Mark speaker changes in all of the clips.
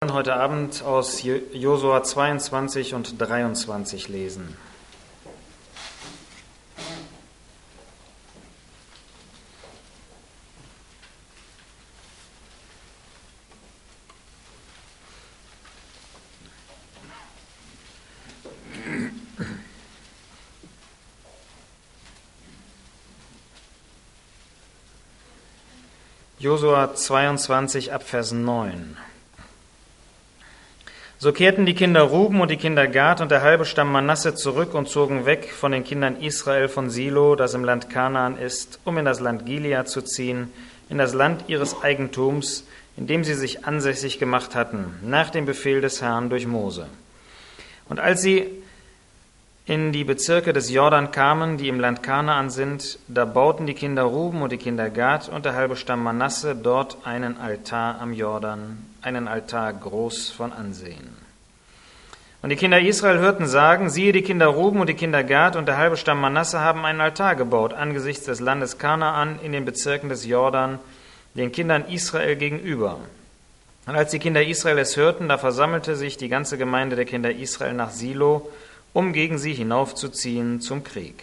Speaker 1: wollen heute Abend aus Josua 22 und 23 lesen. Josua 22 ab Vers 9. So kehrten die Kinder Ruben und die Kinder Gad und der halbe Stamm Manasse zurück und zogen weg von den Kindern Israel von Silo, das im Land Kanaan ist, um in das Land Gilead zu ziehen, in das Land ihres Eigentums, in dem sie sich ansässig gemacht hatten, nach dem Befehl des Herrn durch Mose. Und als sie in die Bezirke des Jordan kamen, die im Land Kanaan sind, da bauten die Kinder Ruben und die Kinder Gad und der halbe Stamm Manasse dort einen Altar am Jordan, einen Altar groß von Ansehen. Und die Kinder Israel hörten sagen, siehe, die Kinder Ruben und die Kinder Gad und der halbe Stamm Manasse haben einen Altar gebaut, angesichts des Landes Kanaan in den Bezirken des Jordan, den Kindern Israel gegenüber. Und als die Kinder Israel es hörten, da versammelte sich die ganze Gemeinde der Kinder Israel nach Silo, um gegen sie hinaufzuziehen zum Krieg.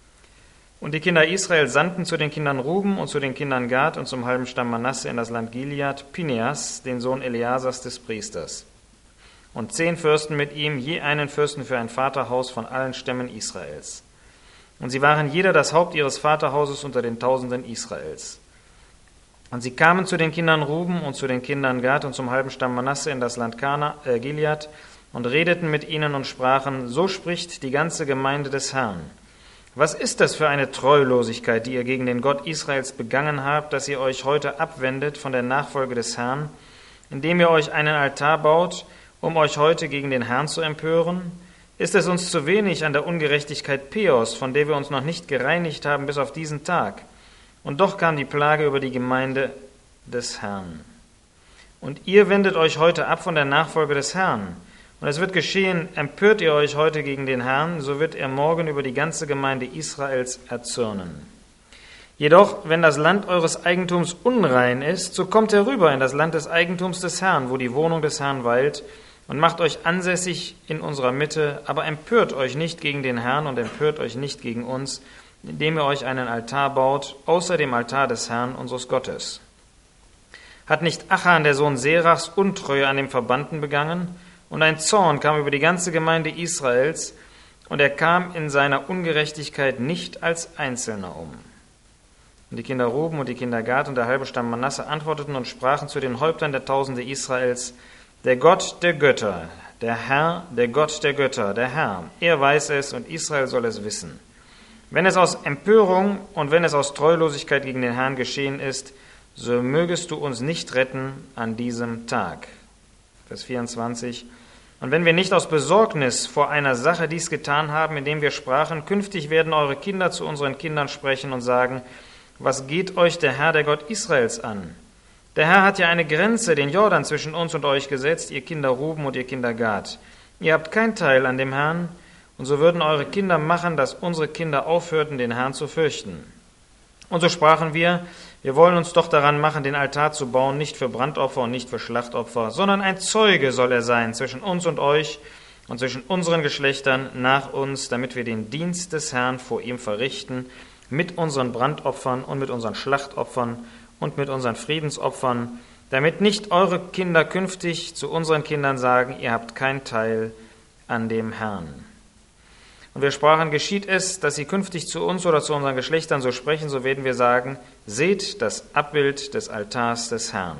Speaker 1: Und die Kinder Israel sandten zu den Kindern Ruben und zu den Kindern Gad und zum halben Stamm Manasse in das Land Gilead Pineas, den Sohn Eleasars des Priesters, und 10 Fürsten mit ihm, je einen Fürsten für ein Vaterhaus von allen Stämmen Israels. Und sie waren jeder das Haupt ihres Vaterhauses unter den Tausenden Israels. Und sie kamen zu den Kindern Ruben und zu den Kindern Gad und zum halben Stamm Manasse in das Land Gilead, und redeten mit ihnen und sprachen, so spricht die ganze Gemeinde des Herrn. Was ist das für eine Treulosigkeit, die ihr gegen den Gott Israels begangen habt, dass ihr euch heute abwendet von der Nachfolge des Herrn, indem ihr euch einen Altar baut, um euch heute gegen den Herrn zu empören? Ist es uns zu wenig an der Ungerechtigkeit Peos, von der wir uns noch nicht gereinigt haben bis auf diesen Tag? Und doch kam die Plage über die Gemeinde des Herrn. Und ihr wendet euch heute ab von der Nachfolge des Herrn. Und es wird geschehen, empört ihr euch heute gegen den Herrn, so wird er morgen über die ganze Gemeinde Israels erzürnen. Jedoch, wenn das Land eures Eigentums unrein ist, so kommt herüber in das Land des Eigentums des Herrn, wo die Wohnung des Herrn weilt, und macht euch ansässig in unserer Mitte, aber empört euch nicht gegen den Herrn und empört euch nicht gegen uns, indem ihr euch einen Altar baut, außer dem Altar des Herrn, unseres Gottes. Hat nicht Achan, der Sohn Serachs, Untreue an dem Verbannten begangen? Und ein Zorn kam über die ganze Gemeinde Israels, und er kam in seiner Ungerechtigkeit nicht als Einzelner um. Und die Kinder Ruben und die Kinder Gad und der halbe Stamm Manasse antworteten und sprachen zu den Häuptern der Tausende Israels, der Gott der Götter, der Herr, der Gott der Götter, der Herr, er weiß es und Israel soll es wissen. Wenn es aus Empörung und wenn es aus Treulosigkeit gegen den Herrn geschehen ist, so mögest du uns nicht retten an diesem Tag. Vers 24. Und wenn wir nicht aus Besorgnis vor einer Sache dies getan haben, indem wir sprachen, künftig werden eure Kinder zu unseren Kindern sprechen und sagen, was geht euch der Herr, der Gott Israels an? Der Herr hat ja eine Grenze, den Jordan zwischen uns und euch gesetzt, ihr Kinder Ruben und ihr Kinder Gad. Ihr habt kein Teil an dem Herrn, und so würden eure Kinder machen, dass unsere Kinder aufhörten, den Herrn zu fürchten. Und so sprachen wir wollen uns doch daran machen, den Altar zu bauen, nicht für Brandopfer und nicht für Schlachtopfer, sondern ein Zeuge soll er sein zwischen uns und euch und zwischen unseren Geschlechtern nach uns, damit wir den Dienst des Herrn vor ihm verrichten, mit unseren Brandopfern und mit unseren Schlachtopfern und mit unseren Friedensopfern, damit nicht eure Kinder künftig zu unseren Kindern sagen, ihr habt kein Teil an dem Herrn. Und wir sprachen, geschieht es, dass sie künftig zu uns oder zu unseren Geschlechtern so sprechen, so werden wir sagen, seht das Abbild des Altars des Herrn.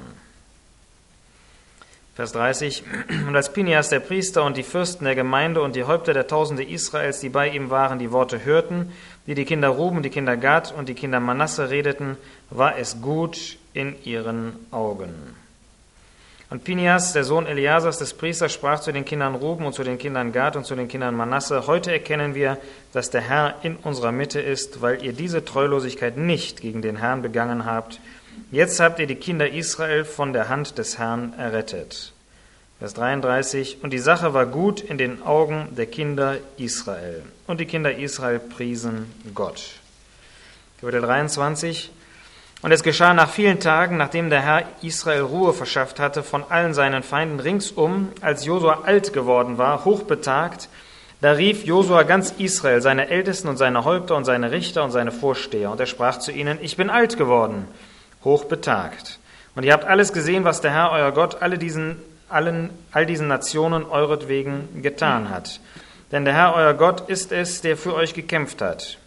Speaker 1: Vers 30. Und als Pineas der Priester und die Fürsten der Gemeinde und die Häupter der Tausende Israels, die bei ihm waren, die Worte hörten, die Kinder Ruben, die Kinder Gad und die Kinder Manasse redeten, war es gut in ihren Augen. Und Pineas, der Sohn Eleasars des Priesters, sprach zu den Kindern Ruben und zu den Kindern Gad und zu den Kindern Manasse, heute erkennen wir, dass der Herr in unserer Mitte ist, weil ihr diese Treulosigkeit nicht gegen den Herrn begangen habt. Jetzt habt ihr die Kinder Israel von der Hand des Herrn errettet. Vers 33, und die Sache war gut in den Augen der Kinder Israel. Und die Kinder Israel priesen Gott. Kapitel 23. Und es geschah nach vielen Tagen, nachdem der Herr Israel Ruhe verschafft hatte von allen seinen Feinden ringsum, als Josua alt geworden war, hochbetagt, da rief Josua ganz Israel, seine Ältesten und seine Häupter und seine Richter und seine Vorsteher. Und er sprach zu ihnen, ich bin alt geworden, hochbetagt. Und ihr habt alles gesehen, was der Herr, euer Gott, all diesen Nationen euretwegen getan hat. Denn der Herr, euer Gott, ist es, der für euch gekämpft hat.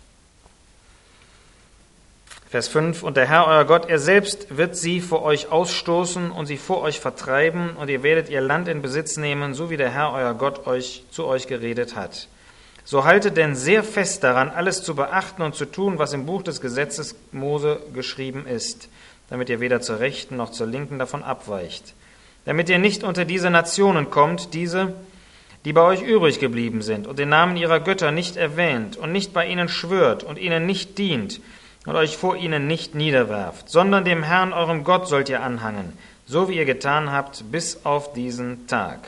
Speaker 1: Vers 5, und der Herr, euer Gott, er selbst wird sie vor euch ausstoßen und sie vor euch vertreiben, und ihr werdet ihr Land in Besitz nehmen, so wie der Herr, euer Gott, zu euch geredet hat. So haltet denn sehr fest daran, alles zu beachten und zu tun, was im Buch des Gesetzes Mose geschrieben ist, damit ihr weder zur Rechten noch zur Linken davon abweicht. Damit ihr nicht unter diese Nationen kommt, diese, die bei euch übrig geblieben sind, und den Namen ihrer Götter nicht erwähnt und nicht bei ihnen schwört und ihnen nicht dient, und euch vor ihnen nicht niederwerft, sondern dem Herrn, eurem Gott, sollt ihr anhangen, so wie ihr getan habt, bis auf diesen Tag.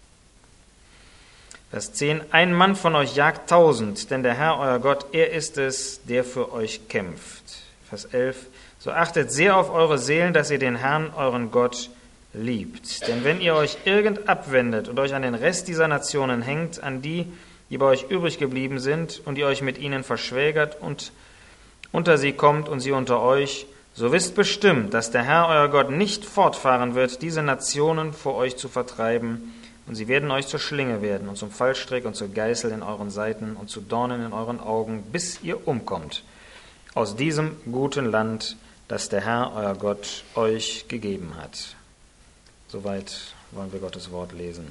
Speaker 1: Vers 10, ein Mann von euch jagt 1000, denn der Herr, euer Gott, er ist es, der für euch kämpft. Vers 11, so achtet sehr auf eure Seelen, dass ihr den Herrn, euren Gott, liebt. Denn wenn ihr euch irgend abwendet und euch an den Rest dieser Nationen hängt, an die bei euch übrig geblieben sind, und ihr euch mit ihnen verschwägert und unter sie kommt und sie unter euch, so wisst bestimmt, dass der Herr, euer Gott, nicht fortfahren wird, diese Nationen vor euch zu vertreiben, und sie werden euch zur Schlinge werden und zum Fallstrick und zur Geißel in euren Seiten und zu Dornen in euren Augen, bis ihr umkommt, aus diesem guten Land, das der Herr, euer Gott, euch gegeben hat. Soweit wollen wir Gottes Wort lesen.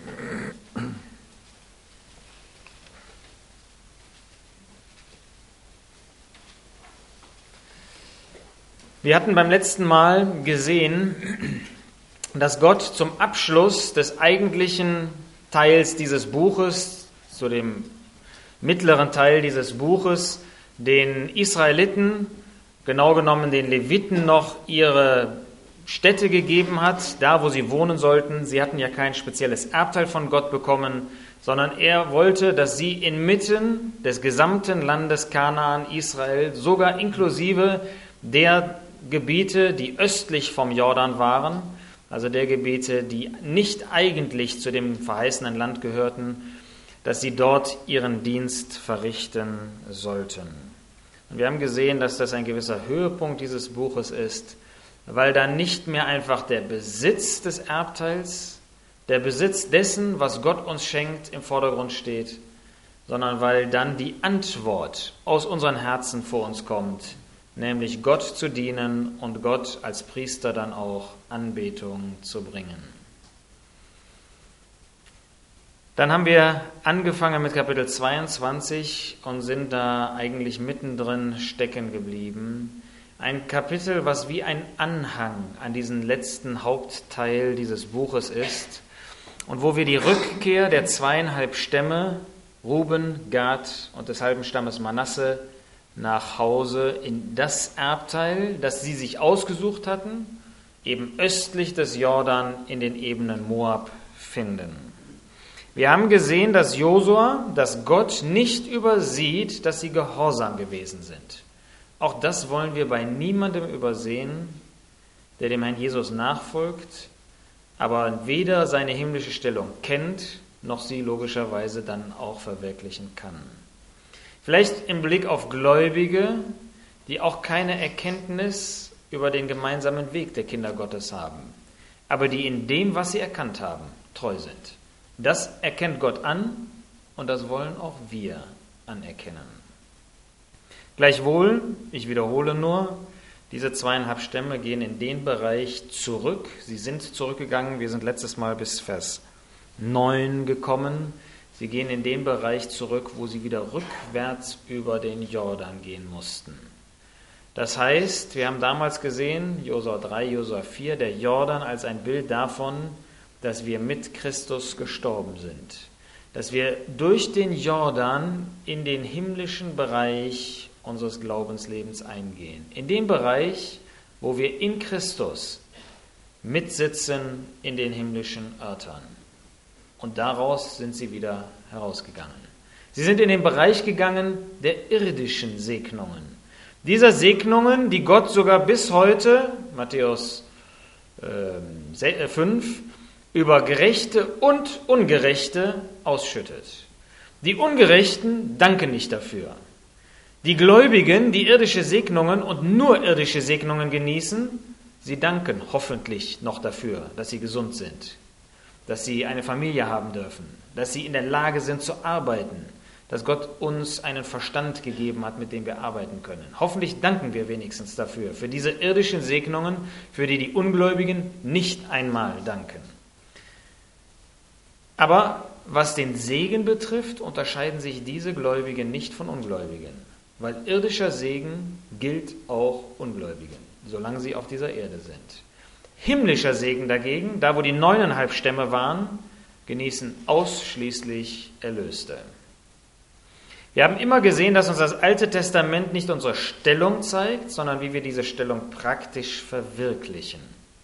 Speaker 1: Wir hatten beim letzten Mal gesehen, dass Gott zum Abschluss des eigentlichen Teils dieses Buches, zu dem mittleren Teil dieses Buches, den Israeliten, genau genommen den Leviten, noch ihre Städte gegeben hat, da wo sie wohnen sollten. Sie hatten ja kein spezielles Erbteil von Gott bekommen, sondern er wollte, dass sie inmitten des gesamten Landes Kanaan, Israel, sogar inklusive der Gebiete, die östlich vom Jordan waren, also der Gebiete, die nicht eigentlich zu dem verheißenen Land gehörten, dass sie dort ihren Dienst verrichten sollten. Und wir haben gesehen, dass das ein gewisser Höhepunkt dieses Buches ist, weil da nicht mehr einfach der Besitz des Erbteils, der Besitz dessen, was Gott uns schenkt, im Vordergrund steht, sondern weil dann die Antwort aus unseren Herzen vor uns kommt, nämlich Gott zu dienen und Gott als Priester dann auch Anbetung zu bringen. Dann haben wir angefangen mit Kapitel 22 und sind da eigentlich mittendrin stecken geblieben. Ein Kapitel, was wie ein Anhang an diesen letzten Hauptteil dieses Buches ist und wo wir die Rückkehr der 2,5 Stämme, Ruben, Gad und des halben Stammes Manasse, nach Hause in das Erbteil, das sie sich ausgesucht hatten, eben östlich des Jordan in den Ebenen Moab finden. Wir haben gesehen, dass Josua, dass Gott nicht übersieht, dass sie gehorsam gewesen sind. Auch das wollen wir bei niemandem übersehen, der dem Herrn Jesus nachfolgt, aber weder seine himmlische Stellung kennt, noch sie logischerweise dann auch verwirklichen kann. Vielleicht im Blick auf Gläubige, die auch keine Erkenntnis über den gemeinsamen Weg der Kinder Gottes haben, aber die in dem, was sie erkannt haben, treu sind. Das erkennt Gott an und das wollen auch wir anerkennen. Gleichwohl, ich wiederhole nur, diese 2,5 Stämme gehen in den Bereich zurück. Sie sind zurückgegangen, wir sind letztes Mal bis Vers 9 gekommen. Sie gehen in den Bereich zurück, wo sie wieder rückwärts über den Jordan gehen mussten. Das heißt, wir haben damals gesehen, Josua 3, Josua 4, der Jordan als ein Bild davon, dass wir mit Christus gestorben sind. Dass wir durch den Jordan in den himmlischen Bereich unseres Glaubenslebens eingehen. In den Bereich, wo wir in Christus mitsitzen in den himmlischen Örtern. Und daraus sind sie wieder herausgegangen. Sie sind in den Bereich gegangen der irdischen Segnungen. Dieser Segnungen, die Gott sogar bis heute, Matthäus 5, über Gerechte und Ungerechte ausschüttet. Die Ungerechten danken nicht dafür. Die Gläubigen, die irdische Segnungen und nur irdische Segnungen genießen, sie danken hoffentlich noch dafür, dass sie gesund sind, dass sie eine Familie haben dürfen, dass sie in der Lage sind zu arbeiten, dass Gott uns einen Verstand gegeben hat, mit dem wir arbeiten können. Hoffentlich danken wir wenigstens dafür, für diese irdischen Segnungen, für die die Ungläubigen nicht einmal danken. Aber was den Segen betrifft, unterscheiden sich diese Gläubigen nicht von Ungläubigen. Weil irdischer Segen gilt auch Ungläubigen, solange sie auf dieser Erde sind. Himmlischer Segen dagegen, da wo die 9,5 Stämme waren, genießen ausschließlich Erlöste. Wir haben immer gesehen, dass uns das Alte Testament nicht unsere Stellung zeigt, sondern wie wir diese Stellung praktisch verwirklichen.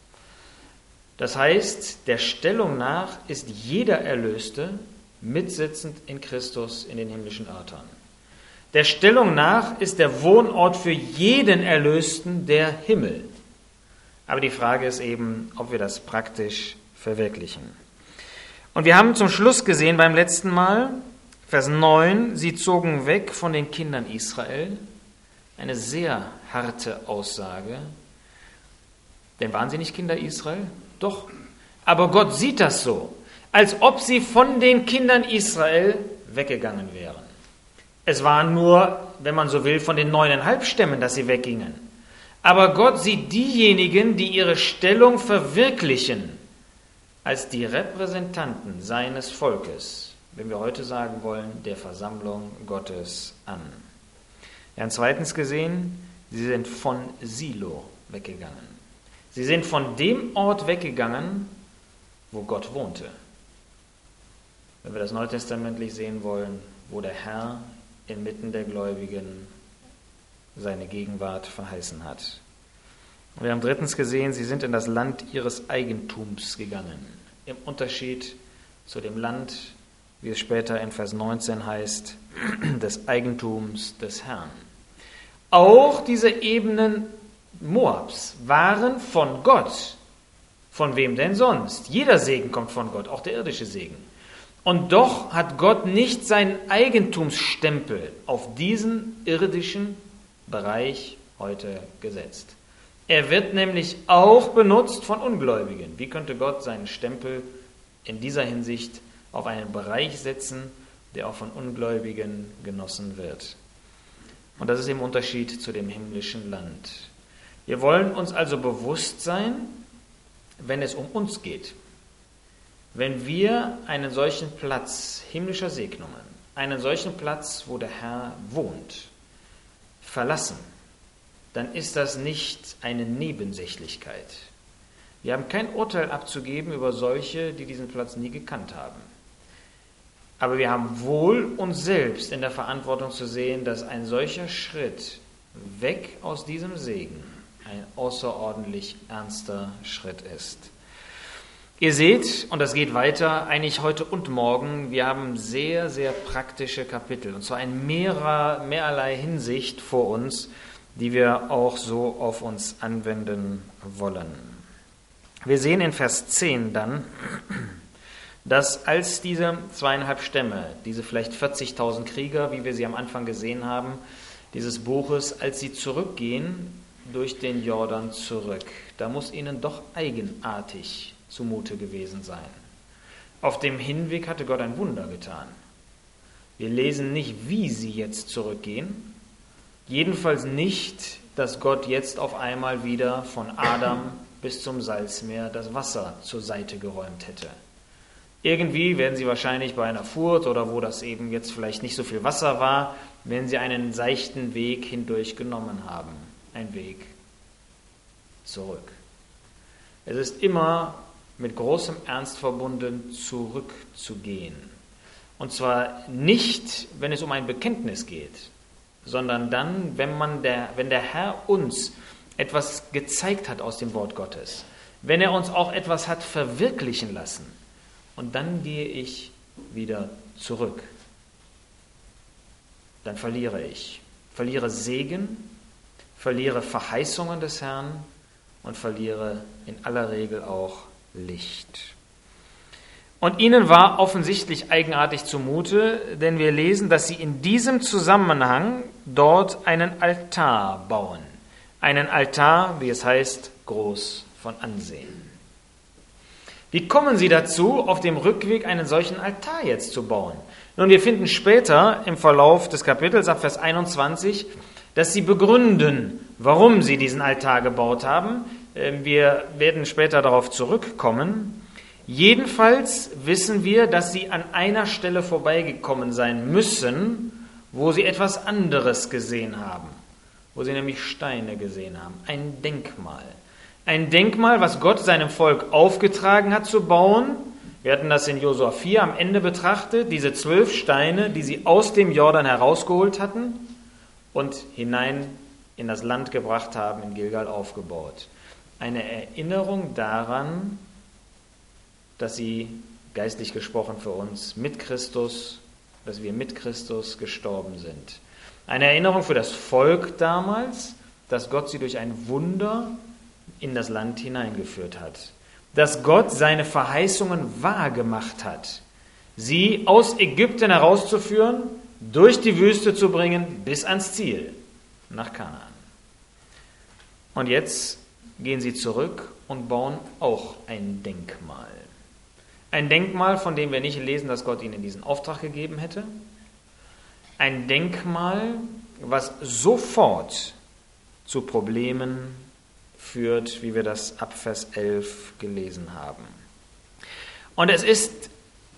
Speaker 1: Das heißt, der Stellung nach ist jeder Erlöste mitsitzend in Christus in den himmlischen Örtern. Der Stellung nach ist der Wohnort für jeden Erlösten der Himmel. Aber die Frage ist eben, ob wir das praktisch verwirklichen. Und wir haben zum Schluss gesehen beim letzten Mal, Vers 9, sie zogen weg von den Kindern Israel. Eine sehr harte Aussage. Denn waren sie nicht Kinder Israel? Doch. Aber Gott sieht das so, als ob sie von den Kindern Israel weggegangen wären. Es war nur, wenn man so will, von den 9,5 Stämmen, dass sie weggingen. Aber Gott sieht diejenigen, die ihre Stellung verwirklichen, als die Repräsentanten seines Volkes, wenn wir heute sagen wollen, der Versammlung Gottes an. Wir haben zweitens gesehen, sie sind von Silo weggegangen. Sie sind von dem Ort weggegangen, wo Gott wohnte. Wenn wir das neutestamentlich sehen wollen, wo der Herr inmitten der Gläubigen seine Gegenwart verheißen hat. Und wir haben drittens gesehen, sie sind in das Land ihres Eigentums gegangen. Im Unterschied zu dem Land, wie es später in Vers 19 heißt, des Eigentums des Herrn. Auch diese Ebenen Moabs waren von Gott. Von wem denn sonst? Jeder Segen kommt von Gott, auch der irdische Segen. Und doch hat Gott nicht seinen Eigentumsstempel auf diesen irdischen Bereich heute gesetzt. Er wird nämlich auch benutzt von Ungläubigen. Wie könnte Gott seinen Stempel in dieser Hinsicht auf einen Bereich setzen, der auch von Ungläubigen genossen wird? Und das ist im Unterschied zu dem himmlischen Land. Wir wollen uns also bewusst sein, wenn es um uns geht, wenn wir einen solchen Platz himmlischer Segnungen, einen solchen Platz, wo der Herr wohnt, verlassen, dann ist das nicht eine Nebensächlichkeit. Wir haben kein Urteil abzugeben über solche, die diesen Platz nie gekannt haben. Aber wir haben wohl uns selbst in der Verantwortung zu sehen, dass ein solcher Schritt weg aus diesem Segen ein außerordentlich ernster Schritt ist. Ihr seht, und das geht weiter, eigentlich heute und morgen, wir haben sehr, sehr praktische Kapitel, und zwar in mehrerlei Hinsicht vor uns, die wir auch so auf uns anwenden wollen. Wir sehen in Vers 10 dann, dass als diese 2,5 Stämme, diese vielleicht 40.000 Krieger, wie wir sie am Anfang gesehen haben, dieses Buches, als sie zurückgehen durch den Jordan zurück, da muss ihnen doch eigenartig zumute gewesen sein. Auf dem Hinweg hatte Gott ein Wunder getan. Wir lesen nicht, wie sie jetzt zurückgehen, jedenfalls nicht, dass Gott jetzt auf einmal wieder von Adam bis zum Salzmeer das Wasser zur Seite geräumt hätte. Irgendwie werden sie wahrscheinlich bei einer Furt oder wo das eben jetzt vielleicht nicht so viel Wasser war, werden sie einen seichten Weg hindurch genommen haben. Ein Weg zurück. Es ist immer mit großem Ernst verbunden, zurückzugehen. Und zwar nicht, wenn es um ein Bekenntnis geht, sondern dann, wenn der Herr uns etwas gezeigt hat aus dem Wort Gottes, wenn er uns auch etwas hat verwirklichen lassen, und dann gehe ich wieder zurück, dann verliere ich. Verliere Segen, verliere Verheißungen des Herrn und verliere in aller Regel auch Licht. Und ihnen war offensichtlich eigenartig zumute, denn wir lesen, dass sie in diesem Zusammenhang dort einen Altar bauen. Einen Altar, wie es heißt, groß von Ansehen. Wie kommen sie dazu, auf dem Rückweg einen solchen Altar jetzt zu bauen? Nun, wir finden später im Verlauf des Kapitels ab Vers 21, dass sie begründen, warum sie diesen Altar gebaut haben. Wir werden später darauf zurückkommen. Jedenfalls wissen wir, dass sie an einer Stelle vorbeigekommen sein müssen, wo sie etwas anderes gesehen haben, wo sie nämlich Steine gesehen haben, ein Denkmal. Ein Denkmal, was Gott seinem Volk aufgetragen hat zu bauen. Wir hatten das in Josua 4 am Ende betrachtet, diese 12 Steine, die sie aus dem Jordan herausgeholt hatten und hinein in das Land gebracht haben, in Gilgal aufgebaut. Eine Erinnerung daran, dass sie, geistlich gesprochen für uns, dass wir mit Christus gestorben sind. Eine Erinnerung für das Volk damals, dass Gott sie durch ein Wunder in das Land hineingeführt hat. Dass Gott seine Verheißungen wahrgemacht hat, sie aus Ägypten herauszuführen, durch die Wüste zu bringen, bis ans Ziel, nach Kanaan. Und jetzt gehen sie zurück und bauen auch ein Denkmal. Ein Denkmal, von dem wir nicht lesen, dass Gott ihnen diesen Auftrag gegeben hätte. Ein Denkmal, was sofort zu Problemen führt, wie wir das ab Vers 11 gelesen haben. Und es ist,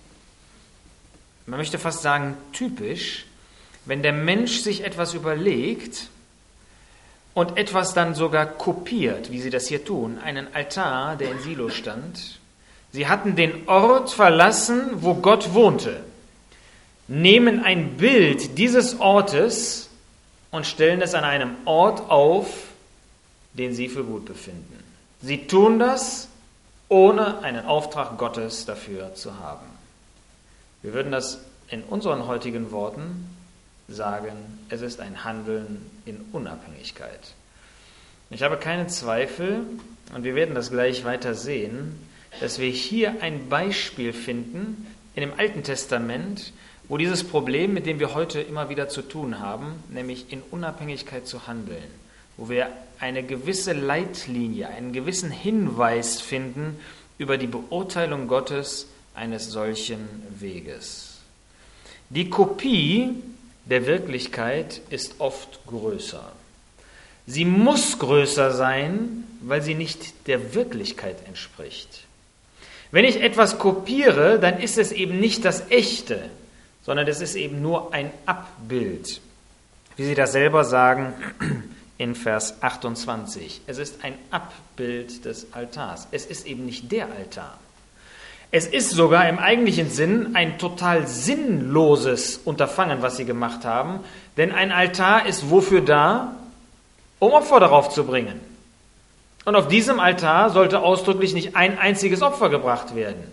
Speaker 1: man möchte fast sagen, typisch, wenn der Mensch sich etwas überlegt und etwas dann sogar kopiert, wie sie das hier tun, einen Altar, der in Silo stand. Sie hatten den Ort verlassen, wo Gott wohnte, nehmen ein Bild dieses Ortes und stellen es an einem Ort auf, den sie für gut befinden. Sie tun das, ohne einen Auftrag Gottes dafür zu haben. Wir würden das in unseren heutigen Worten sagen, es ist ein Handeln in Unabhängigkeit. Ich habe keine Zweifel, und wir werden das gleich weiter sehen, dass wir hier ein Beispiel finden in dem Alten Testament, wo dieses Problem, mit dem wir heute immer wieder zu tun haben, nämlich in Unabhängigkeit zu handeln, wo wir eine gewisse Leitlinie, einen gewissen Hinweis finden über die Beurteilung Gottes eines solchen Weges. Die Kopie der Wirklichkeit ist oft größer. Sie muss größer sein, weil sie nicht der Wirklichkeit entspricht. Wenn ich etwas kopiere, dann ist es eben nicht das Echte, sondern es ist eben nur ein Abbild. Wie Sie das selber sagen in Vers 28. Es ist ein Abbild des Altars. Es ist eben nicht der Altar. Es ist sogar im eigentlichen Sinn ein total sinnloses Unterfangen, was sie gemacht haben, denn ein Altar ist wofür da? Um Opfer darauf zu bringen. Und auf diesem Altar sollte ausdrücklich nicht ein einziges Opfer gebracht werden.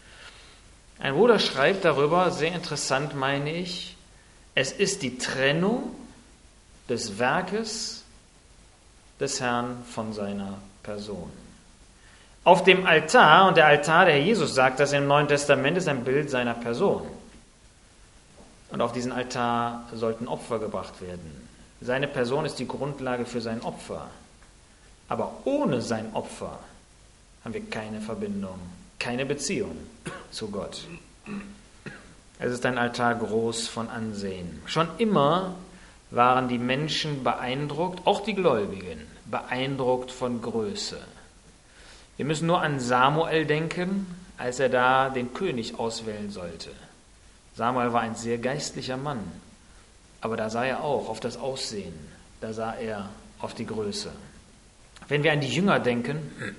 Speaker 1: Ein Bruder schreibt darüber, sehr interessant meine ich, es ist die Trennung des Werkes des Herrn von seiner Person. Auf dem Altar, und der Altar, der Herr Jesus sagt, das im Neuen Testament ist ein Bild seiner Person. Und auf diesen Altar sollten Opfer gebracht werden. Seine Person ist die Grundlage für sein Opfer. Aber ohne sein Opfer haben wir keine Verbindung, keine Beziehung zu Gott. Es ist ein Altar groß von Ansehen. Schon immer waren die Menschen beeindruckt, auch die Gläubigen, beeindruckt von Größe. Wir müssen nur an Samuel denken, als er da den König auswählen sollte. Samuel war ein sehr geistlicher Mann, aber da sah er auch auf das Aussehen, da sah er auf die Größe. Wenn wir an die Jünger denken,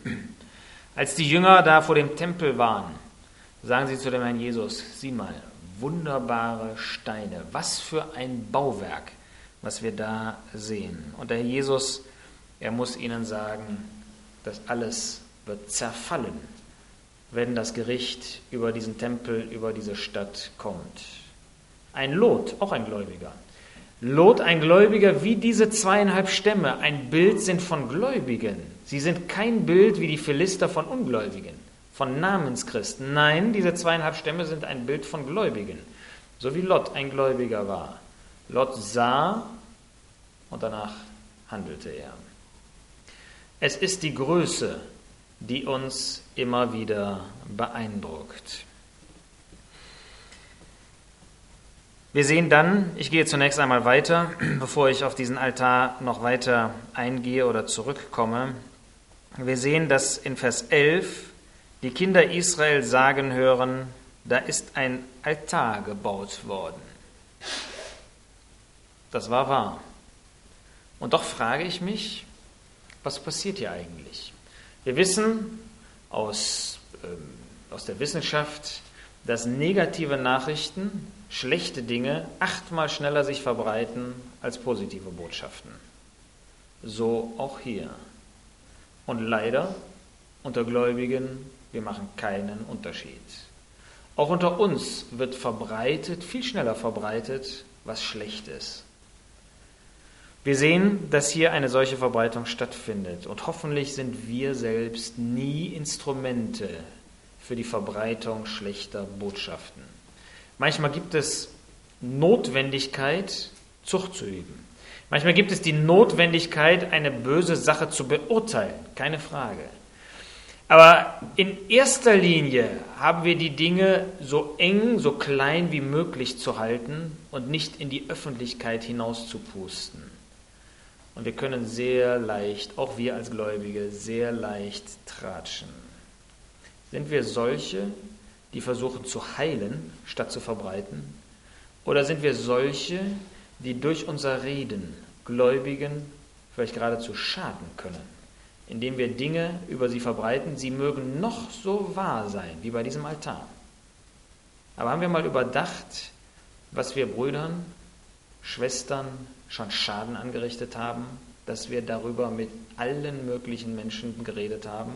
Speaker 1: als die Jünger da vor dem Tempel waren, sagen sie zu dem Herrn Jesus, sieh mal, wunderbare Steine, was für ein Bauwerk, was wir da sehen. Und der Herr Jesus, er muss ihnen sagen, das alles wird zerfallen, wenn das Gericht über diesen Tempel, über diese Stadt kommt. Ein Lot, auch ein Gläubiger, Lot, ein Gläubiger, wie diese 2,5 Stämme, ein Bild sind von Gläubigen. Sie sind kein Bild wie die Philister von Ungläubigen, von Namenschristen. Nein, diese 2,5 Stämme sind ein Bild von Gläubigen, so wie Lot ein Gläubiger war. Lot sah und danach handelte er. Es ist die Größe, die uns immer wieder beeindruckt. Wir sehen dann, ich gehe zunächst einmal weiter, bevor ich auf diesen Altar noch weiter eingehe oder zurückkomme. Wir sehen, dass in Vers 11 die Kinder Israel sagen hören, da ist ein Altar gebaut worden. Das war wahr. Und doch frage ich mich, was passiert hier eigentlich? Wir wissen aus der Wissenschaft, dass negative Nachrichten, schlechte Dinge 8-mal schneller sich verbreiten als positive Botschaften. So auch hier. Und leider, unter Gläubigen, wir machen keinen Unterschied. Auch unter uns wird verbreitet, viel schneller verbreitet, was schlecht ist. Wir sehen, dass hier eine solche Verbreitung stattfindet. Und hoffentlich sind wir selbst nie Instrumente für die Verbreitung schlechter Botschaften. Manchmal gibt es Notwendigkeit, Zucht zu üben. Manchmal gibt es die Notwendigkeit, eine böse Sache zu beurteilen, keine Frage. Aber in erster Linie haben wir die Dinge so eng, so klein wie möglich zu halten und nicht in die Öffentlichkeit hinaus zu pusten. Und wir können sehr leicht, auch wir als Gläubige, sehr leicht tratschen. Sind wir solche, die versuchen zu heilen, statt zu verbreiten? Oder sind wir solche, die durch unser Reden Gläubigen vielleicht geradezu schaden können, indem wir Dinge über sie verbreiten, sie mögen noch so wahr sein, wie bei diesem Altar. Aber haben wir mal überdacht, was wir Brüdern, Schwestern schon Schaden angerichtet haben, dass wir darüber mit allen möglichen Menschen geredet haben?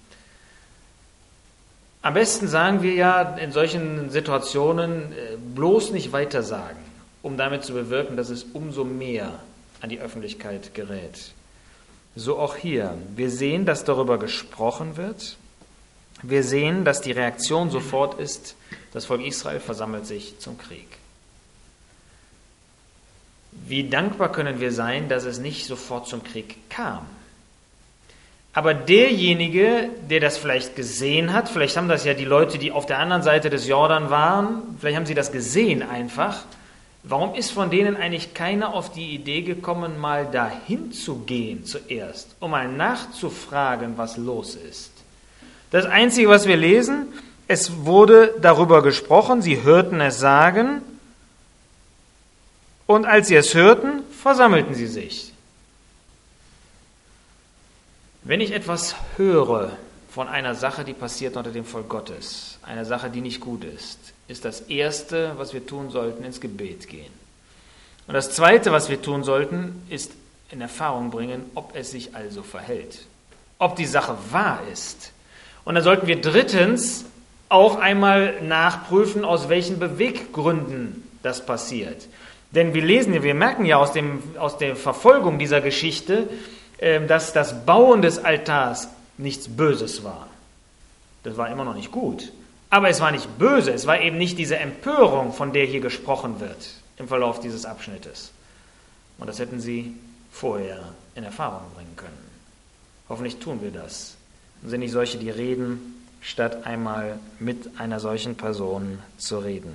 Speaker 1: Am besten sagen wir ja in solchen Situationen bloß nicht weitersagen, um damit zu bewirken, dass es umso mehr an die Öffentlichkeit gerät. So auch hier. Wir sehen, dass darüber gesprochen wird. Wir sehen, dass die Reaktion sofort ist, das Volk Israel versammelt sich zum Krieg. Wie dankbar können wir sein, dass es nicht sofort zum Krieg kam. Aber derjenige, der das vielleicht gesehen hat, vielleicht haben das ja die Leute, die auf der anderen Seite des Jordan waren, vielleicht haben sie das gesehen einfach. Warum ist von denen eigentlich keiner auf die Idee gekommen, mal dahin zu gehen zuerst, um mal nachzufragen, was los ist? Das Einzige, was wir lesen, es wurde darüber gesprochen, sie hörten es sagen, und als sie es hörten, versammelten sie sich. Wenn ich etwas höre von einer Sache, die passiert unter dem Volk Gottes, eine Sache, die nicht gut ist, ist das Erste, was wir tun sollten, ins Gebet gehen. Und das Zweite, was wir tun sollten, ist in Erfahrung bringen, ob es sich also verhält, ob die Sache wahr ist. Und dann sollten wir drittens auch einmal nachprüfen, aus welchen Beweggründen das passiert. Denn wir merken ja aus der Verfolgung dieser Geschichte, dass das Bauen des Altars nichts Böses war. Das war immer noch nicht gut. Aber es war nicht böse, es war eben nicht diese Empörung, von der hier gesprochen wird im Verlauf dieses Abschnittes. Und das hätten sie vorher in Erfahrung bringen können. Hoffentlich tun wir das. Und sind nicht solche, die reden, statt einmal mit einer solchen Person zu reden.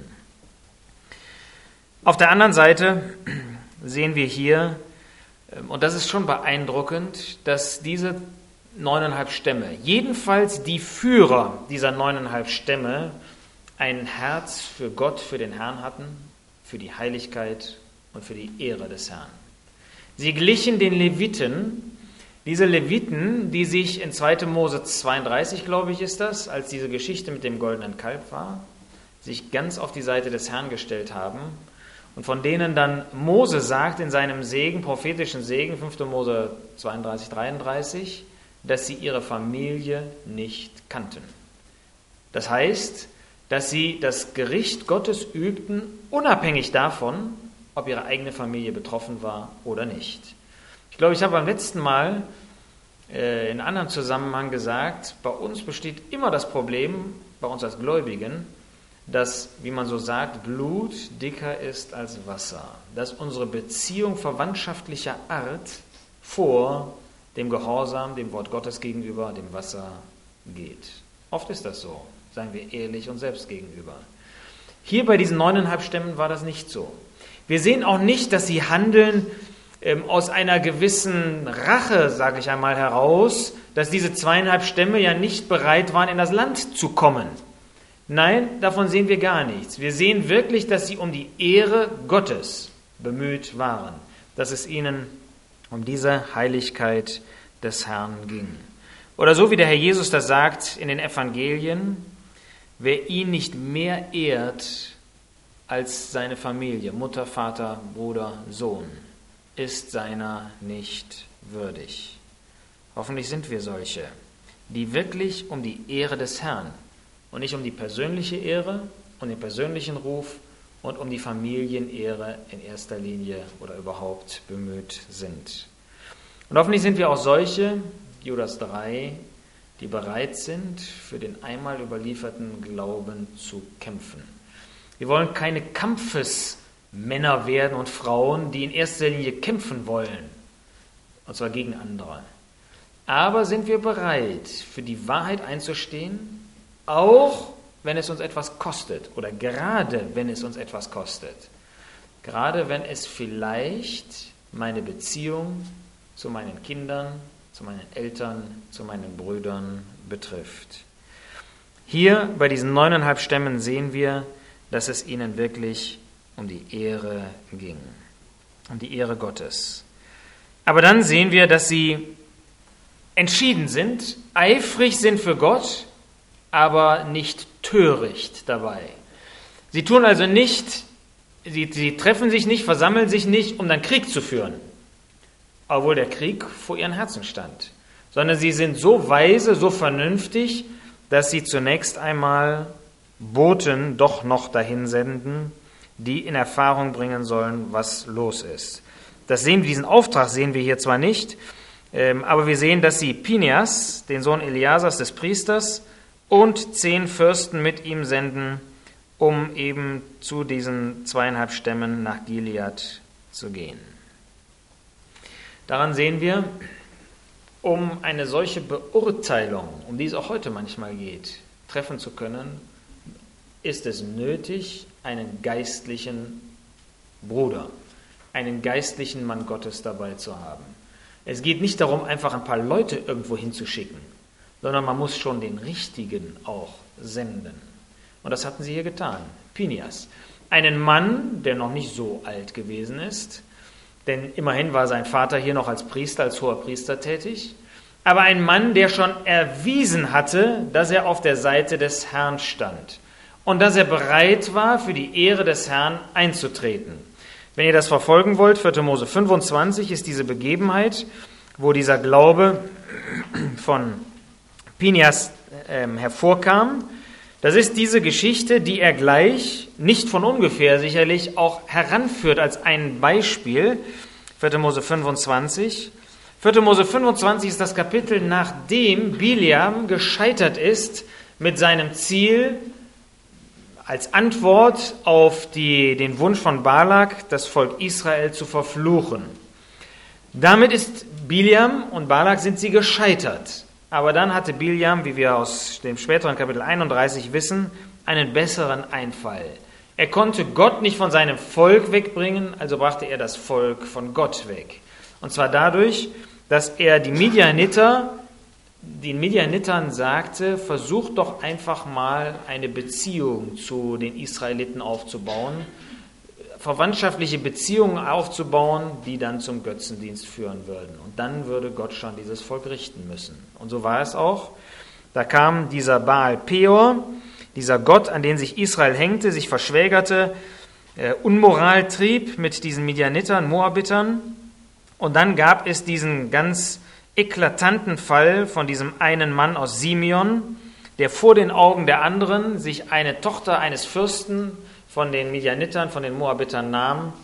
Speaker 1: Auf der anderen Seite sehen wir hier, und das ist schon beeindruckend, dass diese 9,5 Stämme, jedenfalls die Führer dieser 9,5 Stämme, ein Herz für Gott, für den Herrn hatten, für die Heiligkeit und für die Ehre des Herrn. Sie glichen den Leviten, diese Leviten, die sich in 2. Mose 32, glaube ich, ist das, als diese Geschichte mit dem goldenen Kalb war, sich ganz auf die Seite des Herrn gestellt haben und von denen dann Mose sagt in seinem Segen, prophetischen Segen, 5. Mose 32, 33, dass sie ihre Familie nicht kannten. Das heißt, dass sie das Gericht Gottes übten, unabhängig davon, ob ihre eigene Familie betroffen war oder nicht. Ich glaube, ich habe beim letzten Mal in einem anderen Zusammenhang gesagt, bei uns besteht immer das Problem, bei uns als Gläubigen, dass, wie man so sagt, Blut dicker ist als Wasser. Dass unsere Beziehung verwandtschaftlicher Art vor dem Gehorsam, dem Wort Gottes gegenüber, dem Wasser geht. Oft ist das so, seien wir ehrlich uns selbst gegenüber. Hier bei diesen 9,5 Stämmen war das nicht so. Wir sehen auch nicht, dass sie handeln aus einer gewissen Rache, sage ich einmal, heraus, dass diese 2,5 Stämme ja nicht bereit waren, in das Land zu kommen. Nein, davon sehen wir gar nichts. Wir sehen wirklich, dass sie um die Ehre Gottes bemüht waren, dass es ihnen um diese Heiligkeit des Herrn ging. Oder so wie der Herr Jesus das sagt in den Evangelien, wer ihn nicht mehr ehrt als seine Familie, Mutter, Vater, Bruder, Sohn, ist seiner nicht würdig. Hoffentlich sind wir solche, die wirklich um die Ehre des Herrn und nicht um die persönliche Ehre und den persönlichen Ruf und um die Familienehre in erster Linie oder überhaupt bemüht sind. Und hoffentlich sind wir auch solche, Judas 3, die bereit sind, für den einmal überlieferten Glauben zu kämpfen. Wir wollen keine Kampfesmänner werden und Frauen, die in erster Linie kämpfen wollen, und zwar gegen andere. Aber sind wir bereit, für die Wahrheit einzustehen, auch wenn es uns etwas kostet oder gerade wenn es uns etwas kostet. Gerade wenn es vielleicht meine Beziehung zu meinen Kindern, zu meinen Eltern, zu meinen Brüdern betrifft. Hier bei diesen 9,5 Stämmen sehen wir, dass es ihnen wirklich um die Ehre ging, um die Ehre Gottes. Aber dann sehen wir, dass sie entschieden sind, eifrig sind für Gott, aber nicht töricht dabei. Sie tun also nicht, sie treffen sich nicht, versammeln sich nicht, um dann Krieg zu führen, obwohl der Krieg vor ihren Herzen stand, sondern sie sind so weise, so vernünftig, dass sie zunächst einmal Boten doch noch dahin senden, die in Erfahrung bringen sollen, was los ist. Diesen Auftrag sehen wir hier zwar nicht, aber wir sehen, dass sie Pinehas, den Sohn Eleazars des Priesters, und 10 Fürsten mit ihm senden, um eben zu diesen 2,5 Stämmen nach Gilead zu gehen. Daran sehen wir, um eine solche Beurteilung, um die es auch heute manchmal geht, treffen zu können, ist es nötig, einen geistlichen Bruder, einen geistlichen Mann Gottes dabei zu haben. Es geht nicht darum, einfach ein paar Leute irgendwo hinzuschicken, sondern man muss schon den Richtigen auch senden. Und das hatten sie hier getan. Pinehas, einen Mann, der noch nicht so alt gewesen ist, denn immerhin war sein Vater hier noch als Priester, als hoher Priester tätig, aber ein Mann, der schon erwiesen hatte, dass er auf der Seite des Herrn stand und dass er bereit war, für die Ehre des Herrn einzutreten. Wenn ihr das verfolgen wollt, 4. Mose 25 ist diese Begebenheit, wo dieser Glaube von Pinehas hervorkam. Das ist diese Geschichte, die er gleich, nicht von ungefähr sicherlich, auch heranführt als ein Beispiel. 4. Mose 25. 4. Mose 25 ist das Kapitel, nachdem Bileam gescheitert ist mit seinem Ziel, als Antwort auf den Wunsch von Balak, das Volk Israel zu verfluchen. Damit ist Bileam und Balak sind sie gescheitert. Aber dann hatte Bileam, wie wir aus dem späteren Kapitel 31 wissen, einen besseren Einfall. Er konnte Gott nicht von seinem Volk wegbringen, also brachte er das Volk von Gott weg. Und zwar dadurch, dass er den Midianitern sagte, versucht doch einfach mal eine Beziehung zu den Israeliten aufzubauen, verwandtschaftliche Beziehungen aufzubauen, die dann zum Götzendienst führen würden. Und dann würde Gott schon dieses Volk richten müssen. Und so war es auch. Da kam dieser Baal Peor, dieser Gott, an den sich Israel hängte, sich verschwägerte, Unmoral trieb mit diesen Midianitern, Moabitern. Und dann gab es diesen ganz eklatanten Fall von diesem einen Mann aus Simeon, der vor den Augen der anderen sich eine Tochter eines Fürsten von den Midianitern, von den Moabitern nahm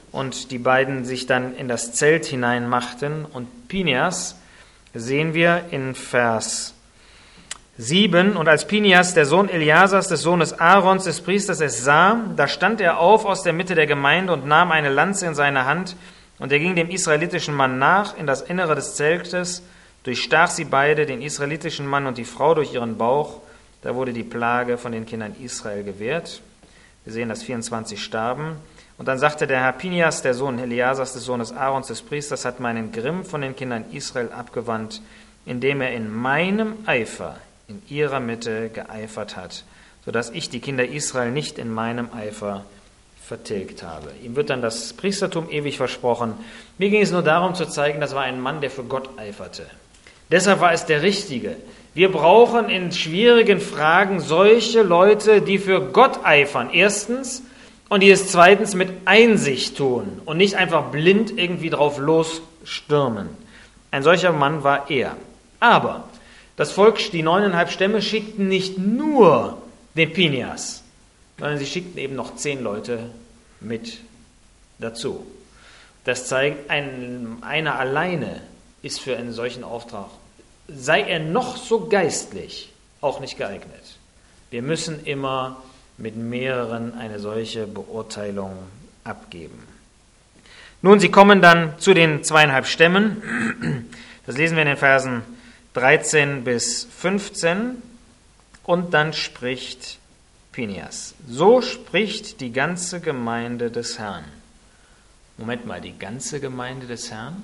Speaker 1: und die beiden sich dann in das Zelt hinein machten. Und Pinjas sehen wir in Vers 7. Und als Pinjas, der Sohn Eleasars, des Sohnes Aarons, des Priesters, es sah, da stand er auf aus der Mitte der Gemeinde und nahm eine Lanze in seine Hand, und er ging dem israelitischen Mann nach in das Innere des Zeltes, durchstach sie beide, den israelitischen Mann und die Frau, durch ihren Bauch. Da wurde die Plage von den Kindern Israel gewährt. Wir sehen, dass 24 starben. Und dann sagte der Herr: Pinjas, der Sohn Eleasars, des Sohnes Aarons, des Priesters, hat meinen Grimm von den Kindern Israel abgewandt, indem er in meinem Eifer in ihrer Mitte geeifert hat, sodass ich die Kinder Israel nicht in meinem Eifer vertilgt habe. Ihm wird dann das Priestertum ewig versprochen. Mir ging es nur darum zu zeigen, das war ein Mann, der für Gott eiferte. Deshalb war es der Richtige. Wir brauchen in schwierigen Fragen solche Leute, die für Gott eifern, erstens, und die es zweitens mit Einsicht tun und nicht einfach blind irgendwie drauf losstürmen. Ein solcher Mann war er. Aber das Volk, die 9,5 Stämme, schickten nicht nur den Pinjas, sondern sie schickten eben noch 10 Leute mit dazu. Das zeigt, einer alleine ist für einen solchen Auftrag, sei er noch so geistlich, auch nicht geeignet. Wir müssen immer mit mehreren eine solche Beurteilung abgeben. Nun, sie kommen dann zu den 2,5 Stämmen. Das lesen wir in den Versen 13 bis 15. Und dann spricht Pinjas: So spricht die ganze Gemeinde des Herrn. Moment mal, die ganze Gemeinde des Herrn?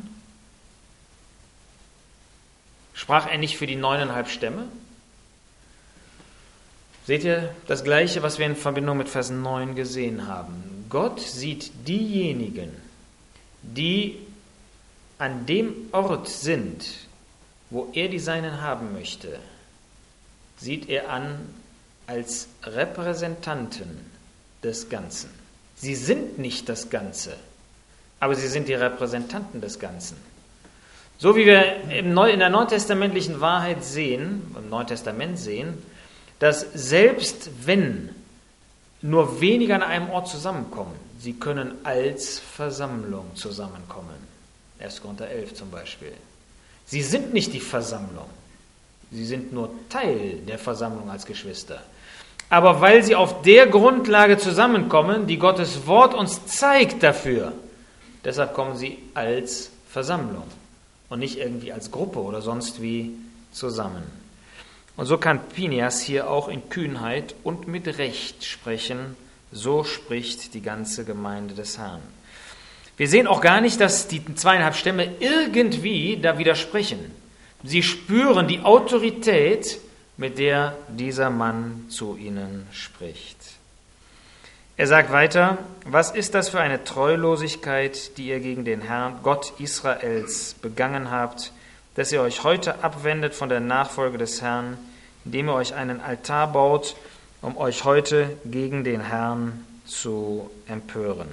Speaker 1: Sprach er nicht für die 9,5 Stämme? Seht ihr das Gleiche, was wir in Verbindung mit Vers 9 gesehen haben? Gott sieht diejenigen, die an dem Ort sind, wo er die Seinen haben möchte, sieht er an als Repräsentanten des Ganzen. Sie sind nicht das Ganze, aber sie sind die Repräsentanten des Ganzen. So wie wir in der neutestamentlichen Wahrheit sehen, im Neuen Testament sehen, dass selbst wenn nur wenige an einem Ort zusammenkommen, sie können als Versammlung zusammenkommen. 1. Korinther 11 zum Beispiel. Sie sind nicht die Versammlung, sie sind nur Teil der Versammlung als Geschwister. Aber weil sie auf der Grundlage zusammenkommen, die Gottes Wort uns zeigt dafür, deshalb kommen sie als Versammlung und nicht irgendwie als Gruppe oder sonst wie zusammen. Und so kann Pinjas hier auch in Kühnheit und mit Recht sprechen: So spricht die ganze Gemeinde des Herrn. Wir sehen auch gar nicht, dass die 2,5 Stämme irgendwie da widersprechen. Sie spüren die Autorität, mit der dieser Mann zu ihnen spricht. Er sagt weiter: Was ist das für eine Treulosigkeit, die ihr gegen den Herrn, Gott Israels, begangen habt, dass ihr euch heute abwendet von der Nachfolge des Herrn, indem ihr euch einen Altar baut, um euch heute gegen den Herrn zu empören.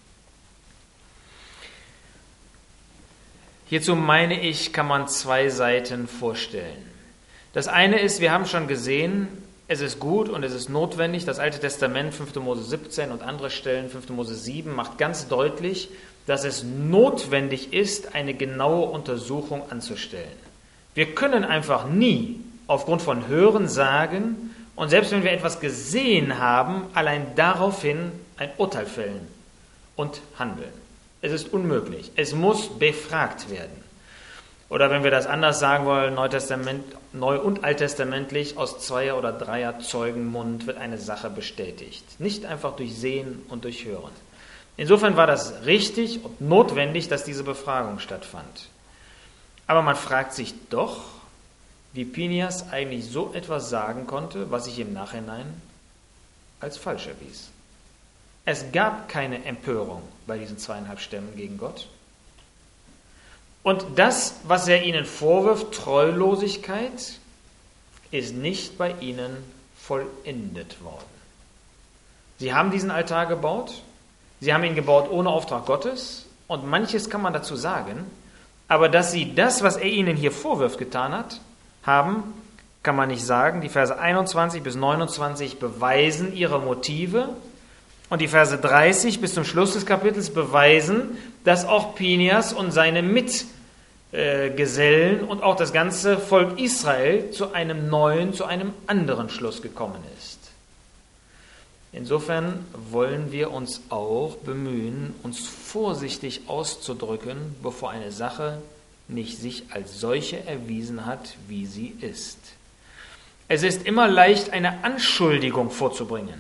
Speaker 1: Hierzu, meine ich, kann man 2 Seiten vorstellen. Das eine ist, wir haben schon gesehen, es ist gut und es ist notwendig. Das Alte Testament, 5. Mose 17 und andere Stellen, 5. Mose 7, macht ganz deutlich, dass es notwendig ist, eine genaue Untersuchung anzustellen. Wir können einfach nie aufgrund von Hören sagen und selbst wenn wir etwas gesehen haben, allein daraufhin ein Urteil fällen und handeln. Es ist unmöglich. Es muss befragt werden. Oder wenn wir das anders sagen wollen, Neu- und Alttestamentlich, aus 2er oder 3er Zeugenmund wird eine Sache bestätigt. Nicht einfach durch Sehen und durch Hören. Insofern war das richtig und notwendig, dass diese Befragung stattfand. Aber man fragt sich doch, wie Pinjas eigentlich so etwas sagen konnte, was sich im Nachhinein als falsch erwies. Es gab keine Empörung bei diesen 2,5 Stämmen gegen Gott. Und das, was er ihnen vorwirft, Treulosigkeit, ist nicht bei ihnen vollendet worden. Sie haben diesen Altar gebaut, sie haben ihn gebaut ohne Auftrag Gottes und manches kann man dazu sagen, aber dass sie das, was er ihnen hier vorwirft, getan hat, haben, kann man nicht sagen. Die Verse 21 bis 29 beweisen ihre Motive, Und die Verse 30 bis zum Schluss des Kapitels beweisen, dass auch Pinehas und seine Mitgesellen und auch das ganze Volk Israel zu einem anderen Schluss gekommen ist. Insofern wollen wir uns auch bemühen, uns vorsichtig auszudrücken, bevor eine Sache nicht sich als solche erwiesen hat, wie sie ist. Es ist immer leicht, eine Anschuldigung vorzubringen.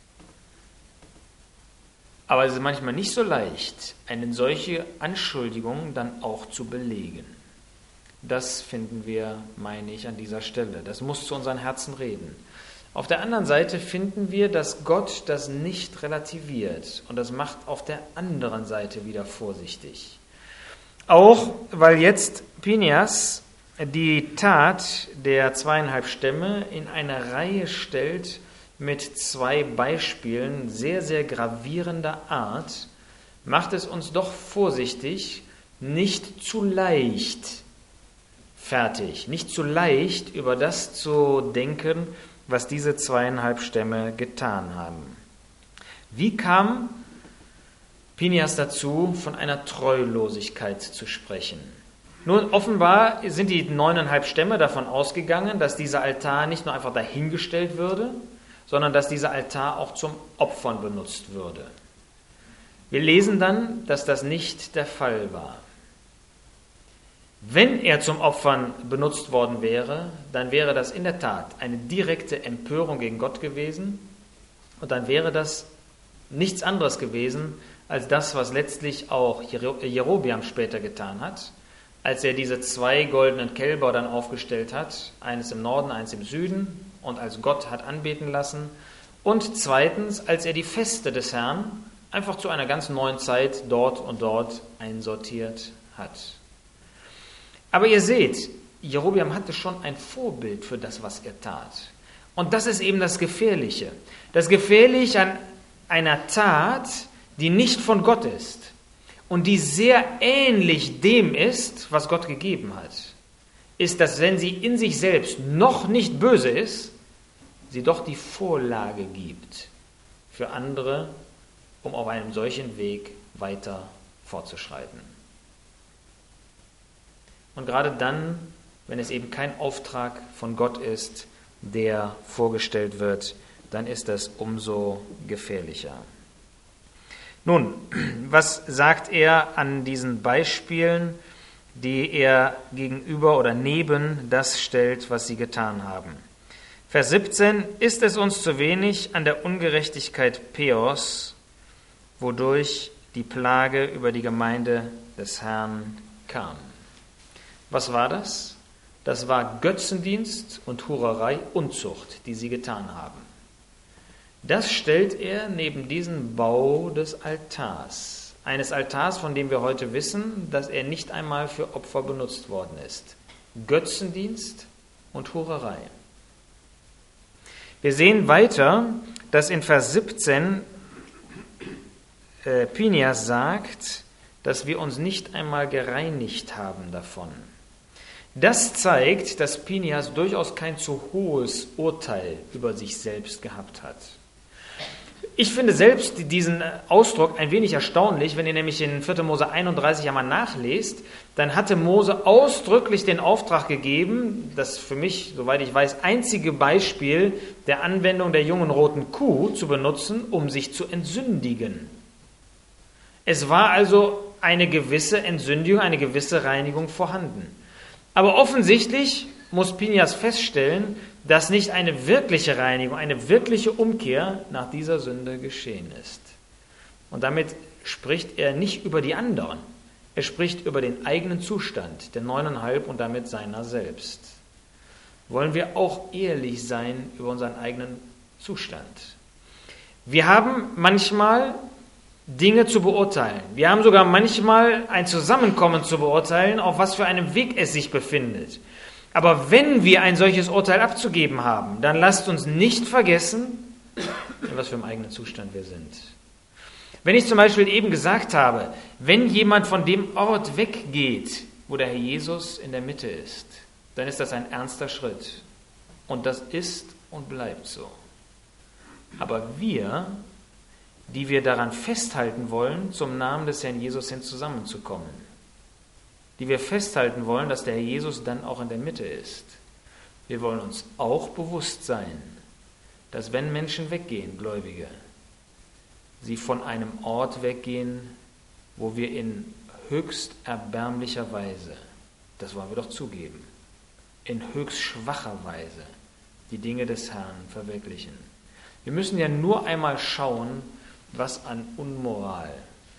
Speaker 1: Aber es ist manchmal nicht so leicht, eine solche Anschuldigung dann auch zu belegen. Das finden wir, meine ich, an dieser Stelle. Das muss zu unseren Herzen reden. Auf der anderen Seite finden wir, dass Gott das nicht relativiert. Und das macht auf der anderen Seite wieder vorsichtig. Auch weil jetzt Pinehas die Tat der 2,5 Stämme in eine Reihe stellt mit 2 Beispielen sehr, sehr gravierender Art, macht es uns doch vorsichtig, nicht zu leicht über das zu denken, was diese 2,5 Stämme getan haben. Wie kam Pinehas dazu, von einer Treulosigkeit zu sprechen? Nun, offenbar sind die 9,5 Stämme davon ausgegangen, dass dieser Altar nicht nur einfach dahingestellt würde, sondern dass dieser Altar auch zum Opfern benutzt würde. Wir lesen dann, dass das nicht der Fall war. Wenn er zum Opfern benutzt worden wäre, dann wäre das in der Tat eine direkte Empörung gegen Gott gewesen und dann wäre das nichts anderes gewesen als das, was letztlich auch Jerobeam später getan hat, als er diese 2 goldenen Kälber dann aufgestellt hat, eines im Norden, eines im Süden, und als Gott hat anbeten lassen, und zweitens, als er die Feste des Herrn einfach zu einer ganz neuen Zeit dort und dort einsortiert hat. Aber ihr seht, Jerobeam hatte schon ein Vorbild für das, was er tat. Und das ist eben das Gefährliche. Das Gefährliche an einer Tat, die nicht von Gott ist und die sehr ähnlich dem ist, was Gott gegeben hat, ist, dass wenn sie in sich selbst noch nicht böse ist, sie doch die Vorlage gibt für andere, um auf einem solchen Weg weiter fortzuschreiten. Und gerade dann, wenn es eben kein Auftrag von Gott ist, der vorgestellt wird, dann ist das umso gefährlicher. Nun, was sagt er an diesen Beispielen, die er gegenüber oder neben das stellt, was sie getan haben? Vers 17, ist es uns zu wenig an der Ungerechtigkeit Peos, wodurch die Plage über die Gemeinde des Herrn kam? Was war das? Das war Götzendienst und Hurerei, Unzucht, die sie getan haben. Das stellt er neben diesen Bau des Altars. Eines Altars, von dem wir heute wissen, dass er nicht einmal für Opfer benutzt worden ist. Götzendienst und Hurerei. Wir sehen weiter, dass in Vers 17 Pinehas sagt, dass wir uns nicht einmal gereinigt haben davon. Das zeigt, dass Pinehas durchaus kein zu hohes Urteil über sich selbst gehabt hat. Ich finde selbst diesen Ausdruck ein wenig erstaunlich, wenn ihr nämlich in 4. Mose 31 einmal nachlest, dann hatte Mose ausdrücklich den Auftrag gegeben, das für mich, soweit ich weiß, einzige Beispiel der Anwendung der jungen roten Kuh zu benutzen, um sich zu entsündigen. Es war also eine gewisse Entsündigung, eine gewisse Reinigung vorhanden. Aber offensichtlich muss Pinehas feststellen, dass nicht eine wirkliche Reinigung, eine wirkliche Umkehr nach dieser Sünde geschehen ist. Und damit spricht er nicht über die anderen, er spricht über den eigenen Zustand, der 9,5 und damit seiner selbst. Wollen wir auch ehrlich sein über unseren eigenen Zustand? Wir haben manchmal Dinge zu beurteilen. Wir haben sogar manchmal ein Zusammenkommen zu beurteilen, auf was für einem Weg es sich befindet. Aber wenn wir ein solches Urteil abzugeben haben, dann lasst uns nicht vergessen, in was für einem eigenen Zustand wir sind. Wenn ich zum Beispiel eben gesagt habe, wenn jemand von dem Ort weggeht, wo der Herr Jesus in der Mitte ist, dann ist das ein ernster Schritt. Und das ist und bleibt so. Aber wir die wir daran festhalten wollen, zum Namen des Herrn Jesus hin zusammenzukommen. Die wir festhalten wollen, dass der Herr Jesus dann auch in der Mitte ist. Wir wollen uns auch bewusst sein, dass wenn Menschen weggehen, Gläubige, sie von einem Ort weggehen, wo wir in höchst erbärmlicher Weise, das wollen wir doch zugeben, in höchst schwacher Weise die Dinge des Herrn verwirklichen. Wir müssen ja nur einmal schauen, was an Unmoral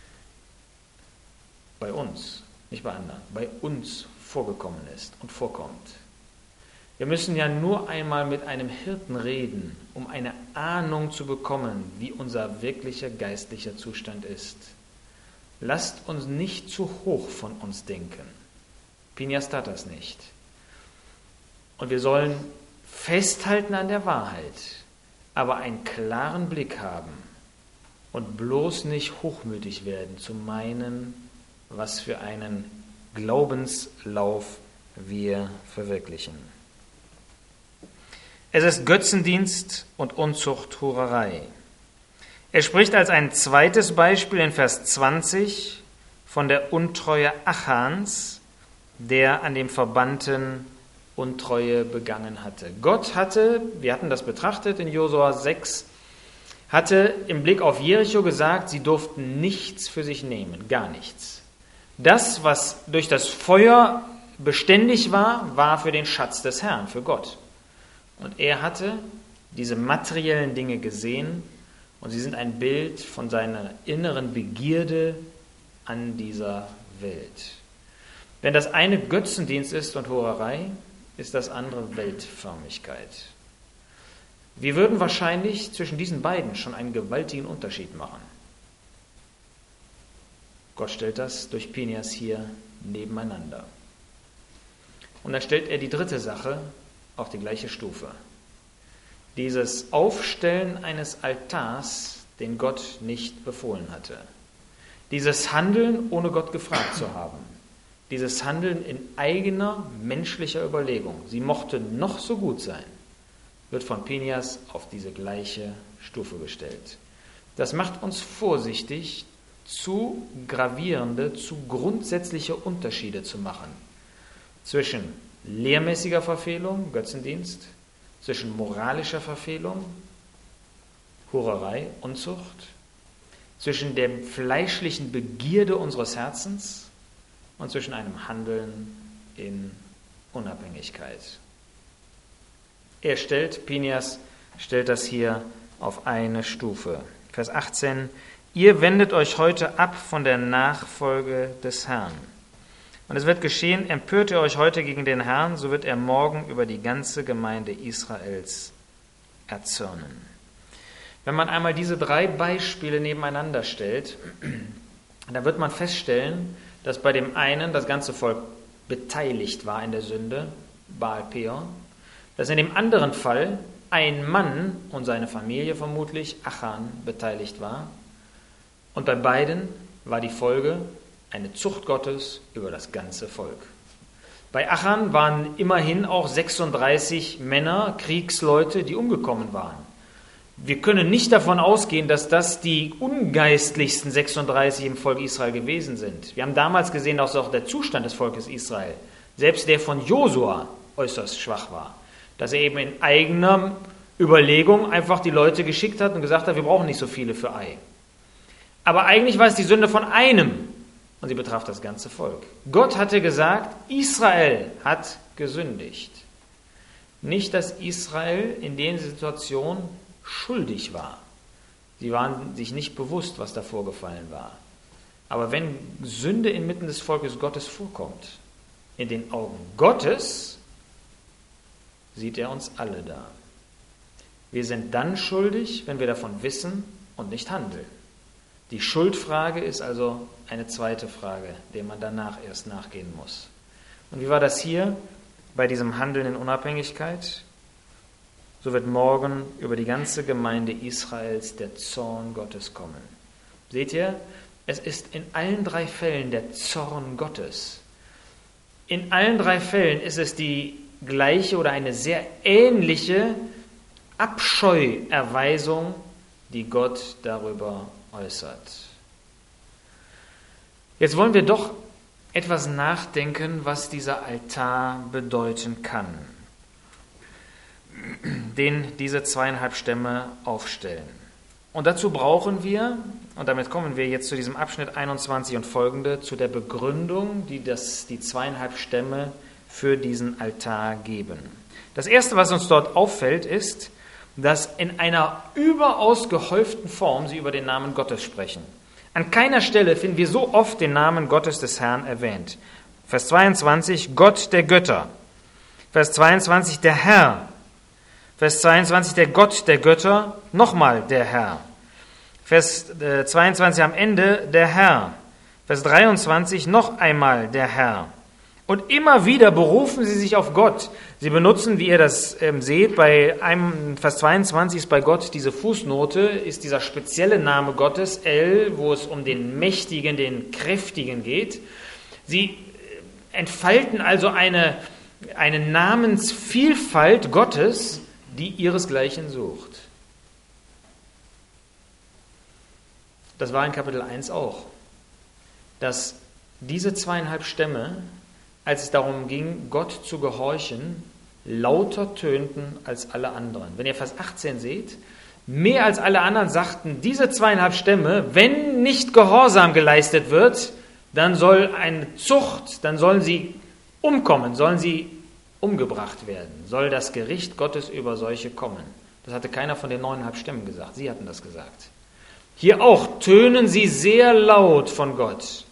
Speaker 1: bei uns, nicht bei anderen, bei uns vorgekommen ist und vorkommt. Wir müssen ja nur einmal mit einem Hirten reden, um eine Ahnung zu bekommen, wie unser wirklicher geistlicher Zustand ist. Lasst uns nicht zu hoch von uns denken. Pinchas tat das nicht. Und wir sollen festhalten an der Wahrheit, aber einen klaren Blick haben und bloß nicht hochmütig werden, zu meinen, was für einen Glaubenslauf wir verwirklichen. Es ist Götzendienst und Unzuchthurerei. Er spricht als ein zweites Beispiel in Vers 20 von der Untreue Achans, der an dem Verbannten Untreue begangen hatte. Gott hatte, wir hatten das betrachtet in Josua 6, hatte im Blick auf Jericho gesagt, sie durften nichts für sich nehmen, gar nichts. Das, was durch das Feuer beständig war, war für den Schatz des Herrn, für Gott. Und er hatte diese materiellen Dinge gesehen und sie sind ein Bild von seiner inneren Begierde an dieser Welt. Wenn das eine Götzendienst ist und Hurerei, ist das andere Weltförmigkeit. Wir würden wahrscheinlich zwischen diesen beiden schon einen gewaltigen Unterschied machen. Gott stellt das durch Pinchas hier nebeneinander. Und dann stellt er die dritte Sache auf die gleiche Stufe. Dieses Aufstellen eines Altars, den Gott nicht befohlen hatte. Dieses Handeln, ohne Gott gefragt zu haben. Dieses Handeln in eigener menschlicher Überlegung. Sie mochte noch so gut sein, wird von Pinchas auf diese gleiche Stufe gestellt. Das macht uns vorsichtig, zu gravierende, zu grundsätzliche Unterschiede zu machen zwischen lehrmäßiger Verfehlung, Götzendienst, zwischen moralischer Verfehlung, Hurerei, Unzucht, zwischen der fleischlichen Begierde unseres Herzens und zwischen einem Handeln in Unabhängigkeit. Pinchas stellt das hier auf eine Stufe. Vers 18, ihr wendet euch heute ab von der Nachfolge des Herrn. Und es wird geschehen, empört ihr euch heute gegen den Herrn, so wird er morgen über die ganze Gemeinde Israels erzürnen. Wenn man einmal diese drei Beispiele nebeneinander stellt, dann wird man feststellen, dass bei dem einen das ganze Volk beteiligt war in der Sünde, Baal Peor, dass in dem anderen Fall ein Mann und seine Familie vermutlich, Achan, beteiligt war. Und bei beiden war die Folge eine Zucht Gottes über das ganze Volk. Bei Achan waren immerhin auch 36 Männer, Kriegsleute, die umgekommen waren. Wir können nicht davon ausgehen, dass das die ungeistlichsten 36 im Volk Israel gewesen sind. Wir haben damals gesehen, dass auch der Zustand des Volkes Israel, selbst der von Josua, äußerst schwach war. Dass er eben in eigener Überlegung einfach die Leute geschickt hat und gesagt hat, wir brauchen nicht so viele für Ai. Aber eigentlich war es die Sünde von einem und sie betraf das ganze Volk. Gott hatte gesagt, Israel hat gesündigt. Nicht, dass Israel in der Situation schuldig war. Sie waren sich nicht bewusst, was da vorgefallen war. Aber wenn Sünde inmitten des Volkes Gottes vorkommt, in den Augen Gottes sieht er uns alle da. Wir sind dann schuldig, wenn wir davon wissen und nicht handeln. Die Schuldfrage ist also eine zweite Frage, der man danach erst nachgehen muss. Und wie war das hier bei diesem Handeln in Unabhängigkeit? So wird morgen über die ganze Gemeinde Israels der Zorn Gottes kommen. Seht ihr, es ist in allen drei Fällen der Zorn Gottes. In allen drei Fällen ist es die gleiche oder eine sehr ähnliche Abscheuerweisung die Gott darüber äußert. Jetzt wollen wir doch etwas nachdenken, was dieser Altar bedeuten kann, den diese 2,5 Stämme aufstellen. Und dazu brauchen wir, und damit kommen wir jetzt zu diesem Abschnitt 21 und folgende, zu der Begründung, die die 2,5 Stämme für diesen Altar geben. Das Erste, was uns dort auffällt, ist, dass in einer überaus gehäuften Form sie über den Namen Gottes sprechen. An keiner Stelle finden wir so oft den Namen Gottes des Herrn erwähnt. Vers 22, Gott der Götter. Vers 22, der Herr. Vers 22, der Gott der Götter, nochmal der Herr. Vers 22 am Ende, der Herr. Vers 23, noch einmal der Herr. Und immer wieder berufen sie sich auf Gott. Sie benutzen, wie ihr das seht, bei einem Vers 22 ist bei Gott diese Fußnote, ist dieser spezielle Name Gottes, El, wo es um den Mächtigen, den Kräftigen geht. Sie entfalten also eine Namensvielfalt Gottes, die ihresgleichen sucht. Das war in Kapitel 1 auch, dass diese 2,5 Stämme, als es darum ging, Gott zu gehorchen, lauter tönten als alle anderen. Wenn ihr Vers 18 seht, mehr als alle anderen sagten diese 2,5 Stämme, wenn nicht Gehorsam geleistet wird, dann soll eine Zucht, dann sollen sie umkommen, sollen sie umgebracht werden, soll das Gericht Gottes über solche kommen. Das hatte keiner von den 9,5 Stämmen gesagt, sie hatten das gesagt. Hier auch tönen sie sehr laut von Gott.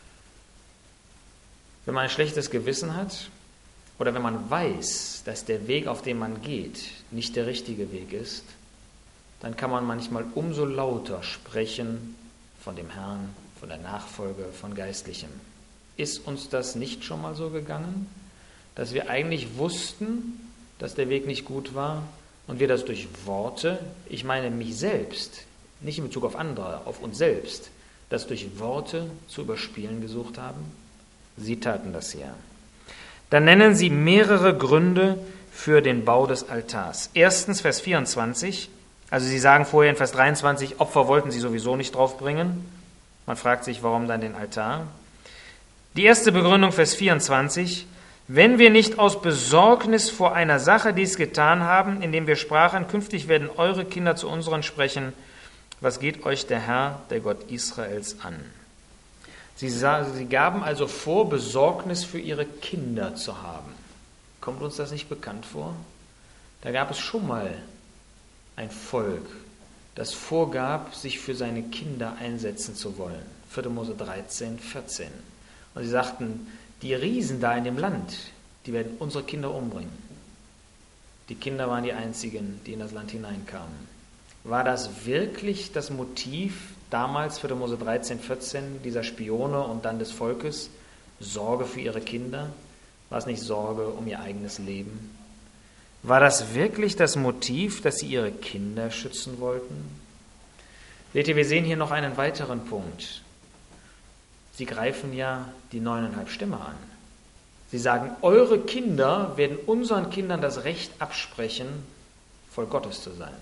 Speaker 1: Wenn man ein schlechtes Gewissen hat oder wenn man weiß, dass der Weg, auf den man geht, nicht der richtige Weg ist, dann kann man manchmal umso lauter sprechen von dem Herrn, von der Nachfolge, von Geistlichem. Ist uns das nicht schon mal so gegangen, dass wir eigentlich wussten, dass der Weg nicht gut war und wir das durch Worte, ich meine mich selbst, nicht in Bezug auf andere, auf uns selbst, das durch Worte zu überspielen gesucht haben? Sie taten das ja. Dann nennen sie mehrere Gründe für den Bau des Altars. Erstens Vers 24, also sie sagen vorher in Vers 23, Opfer wollten sie sowieso nicht draufbringen. Man fragt sich, warum dann den Altar? Die erste Begründung, Vers 24, wenn wir nicht aus Besorgnis vor einer Sache dies getan haben, indem wir sprachen, künftig werden eure Kinder zu unseren sprechen, was geht euch der Herr, der Gott Israels, an? Sie gaben also vor, Besorgnis für ihre Kinder zu haben. Kommt uns das nicht bekannt vor? Da gab es schon mal ein Volk, das vorgab, sich für seine Kinder einsetzen zu wollen. 4. Mose 13, 14. Und sie sagten, die Riesen da in dem Land, die werden unsere Kinder umbringen. Die Kinder waren die einzigen, die in das Land hineinkamen. War das wirklich das Motiv damals, 4. Mose 13, 14, dieser Spione und dann des Volkes? Sorge für ihre Kinder? War es nicht Sorge um ihr eigenes Leben? War das wirklich das Motiv, dass sie ihre Kinder schützen wollten? Seht ihr, wir sehen hier noch einen weiteren Punkt. Sie greifen ja die 9,5 Stämme an. Sie sagen, eure Kinder werden unseren Kindern das Recht absprechen, Volk Gottes zu sein.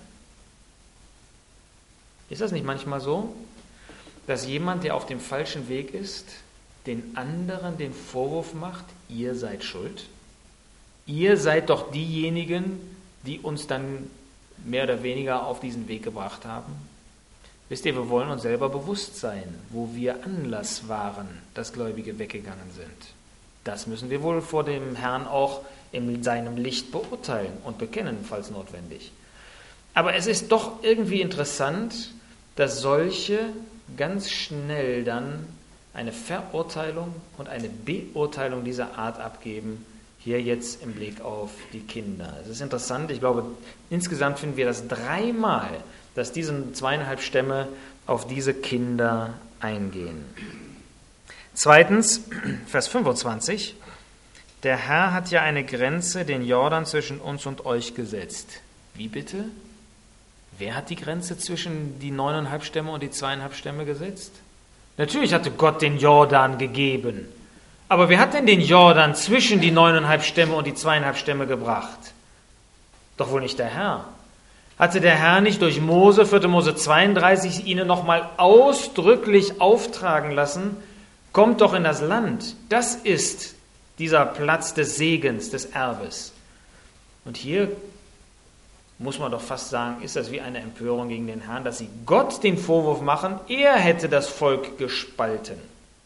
Speaker 1: Ist das nicht manchmal so, dass jemand, der auf dem falschen Weg ist, den anderen den Vorwurf macht, ihr seid schuld? Ihr seid doch diejenigen, die uns dann mehr oder weniger auf diesen Weg gebracht haben. Wisst ihr, wir wollen uns selber bewusst sein, wo wir Anlass waren, dass Gläubige weggegangen sind. Das müssen wir wohl vor dem Herrn auch in seinem Licht beurteilen und bekennen, falls notwendig. Aber es ist doch irgendwie interessant, dass solche ganz schnell dann eine Verurteilung und eine Beurteilung dieser Art abgeben, hier jetzt im Blick auf die Kinder. Es ist interessant, ich glaube, insgesamt finden wir das 3-mal, dass diese 2,5 Stämme auf diese Kinder eingehen. Zweitens, Vers 25, der Herr hat ja eine Grenze, den Jordan zwischen uns und euch gesetzt. Wie bitte? Wer hat die Grenze zwischen die 9,5 Stämme und die 2,5 Stämme gesetzt? Natürlich hatte Gott den Jordan gegeben. Aber wer hat denn den Jordan zwischen die 9,5 Stämme und die 2,5 Stämme gebracht? Doch wohl nicht der Herr. Hatte der Herr nicht durch Mose, 4. Mose 32, ihnen nochmal ausdrücklich auftragen lassen, kommt doch in das Land. Das ist dieser Platz des Segens, des Erbes. Und hier muss man doch fast sagen, ist das wie eine Empörung gegen den Herrn, dass sie Gott den Vorwurf machen, er hätte das Volk gespalten.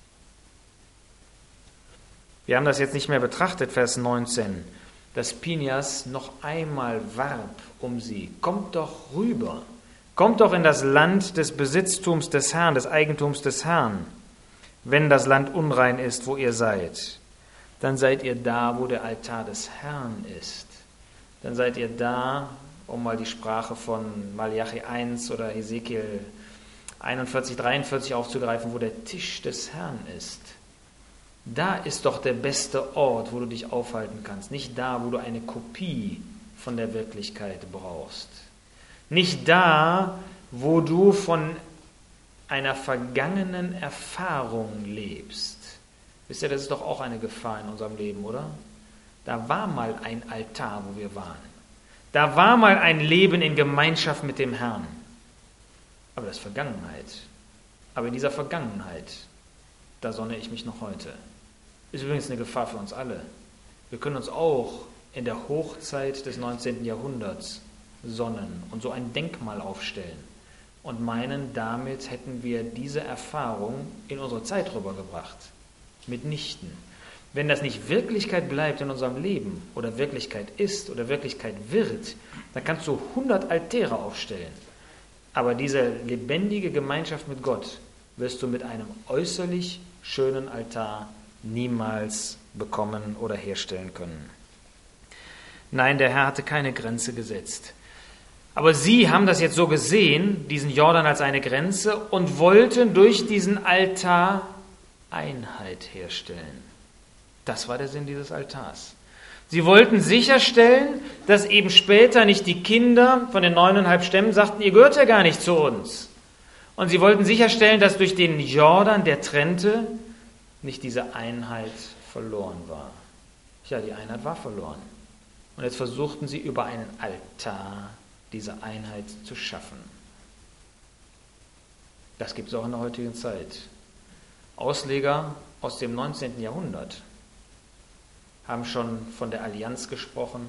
Speaker 1: Wir haben das jetzt nicht mehr betrachtet, Vers 19, dass Pinjas noch einmal warb um sie. Kommt doch rüber, kommt doch in das Land des Besitztums des Herrn, des Eigentums des Herrn. Wenn das Land unrein ist, wo ihr seid, dann seid ihr da, wo der Altar des Herrn ist. Dann seid ihr da, um mal die Sprache von Malachi 1 oder Hesekiel 41, 43 aufzugreifen, wo der Tisch des Herrn ist. Da ist doch der beste Ort, wo du dich aufhalten kannst. Nicht da, wo du eine Kopie von der Wirklichkeit brauchst. Nicht da, wo du von einer vergangenen Erfahrung lebst. Wisst ihr, das ist doch auch eine Gefahr in unserem Leben, oder? Da war mal ein Altar, wo wir waren. Da war mal ein Leben in Gemeinschaft mit dem Herrn. Aber das ist Vergangenheit. Aber in dieser Vergangenheit, da sonne ich mich noch heute. Ist übrigens eine Gefahr für uns alle. Wir können uns auch in der Hochzeit des 19. Jahrhunderts sonnen und so ein Denkmal aufstellen und meinen, damit hätten wir diese Erfahrung in unsere Zeit rübergebracht. Mitnichten. Wenn das nicht Wirklichkeit bleibt in unserem Leben oder Wirklichkeit ist oder Wirklichkeit wird, dann kannst du 100 Altäre aufstellen. Aber diese lebendige Gemeinschaft mit Gott wirst du mit einem äußerlich schönen Altar niemals bekommen oder herstellen können. Nein, der Herr hatte keine Grenze gesetzt. Aber sie haben das jetzt so gesehen, diesen Jordan als eine Grenze, und wollten durch diesen Altar Einheit herstellen. Das war der Sinn dieses Altars. Sie wollten sicherstellen, dass eben später nicht die Kinder von den 9,5 Stämmen sagten, ihr gehört ja gar nicht zu uns. Und sie wollten sicherstellen, dass durch den Jordan, der trennte, nicht diese Einheit verloren war. Ja, die Einheit war verloren. Und jetzt versuchten sie über einen Altar diese Einheit zu schaffen. Das gibt es auch in der heutigen Zeit. Ausleger aus dem 19. Jahrhundert haben schon von der Allianz gesprochen.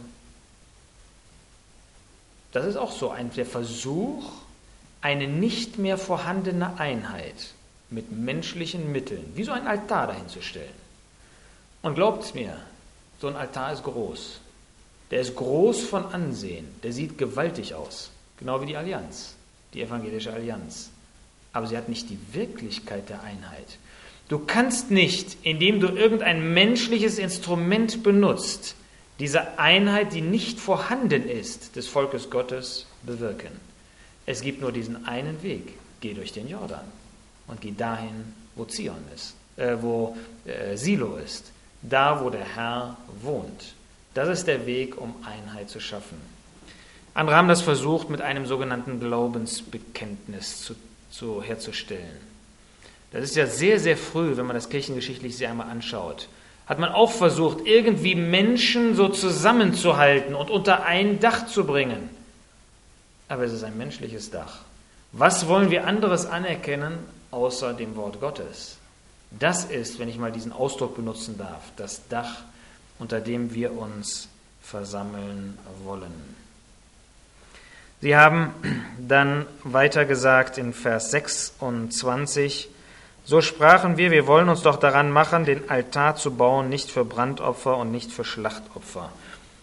Speaker 1: Das ist auch so der Versuch, eine nicht mehr vorhandene Einheit mit menschlichen Mitteln, wie so ein Altar dahinzustellen. Und glaubt mir, so ein Altar ist groß. Der ist groß von Ansehen, der sieht gewaltig aus, genau wie die Allianz, die evangelische Allianz. Aber sie hat nicht die Wirklichkeit der Einheit. Du kannst nicht, indem du irgendein menschliches Instrument benutzt, diese Einheit, die nicht vorhanden ist, des Volkes Gottes bewirken. Es gibt nur diesen einen Weg. Geh durch den Jordan und geh dahin, wo Zion ist, wo Silo ist, da, wo der Herr wohnt. Das ist der Weg, um Einheit zu schaffen. Andere haben das versucht, mit einem sogenannten Glaubensbekenntnis herzustellen. Das ist ja sehr, sehr früh, wenn man das kirchengeschichtlich sich einmal anschaut. Hat man auch versucht, irgendwie Menschen so zusammenzuhalten und unter ein Dach zu bringen. Aber es ist ein menschliches Dach. Was wollen wir anderes anerkennen, außer dem Wort Gottes? Das ist, wenn ich mal diesen Ausdruck benutzen darf, das Dach, unter dem wir uns versammeln wollen. Sie haben dann weiter gesagt in Vers 26, so sprachen wir wollen uns doch daran machen, den Altar zu bauen, nicht für Brandopfer und nicht für Schlachtopfer.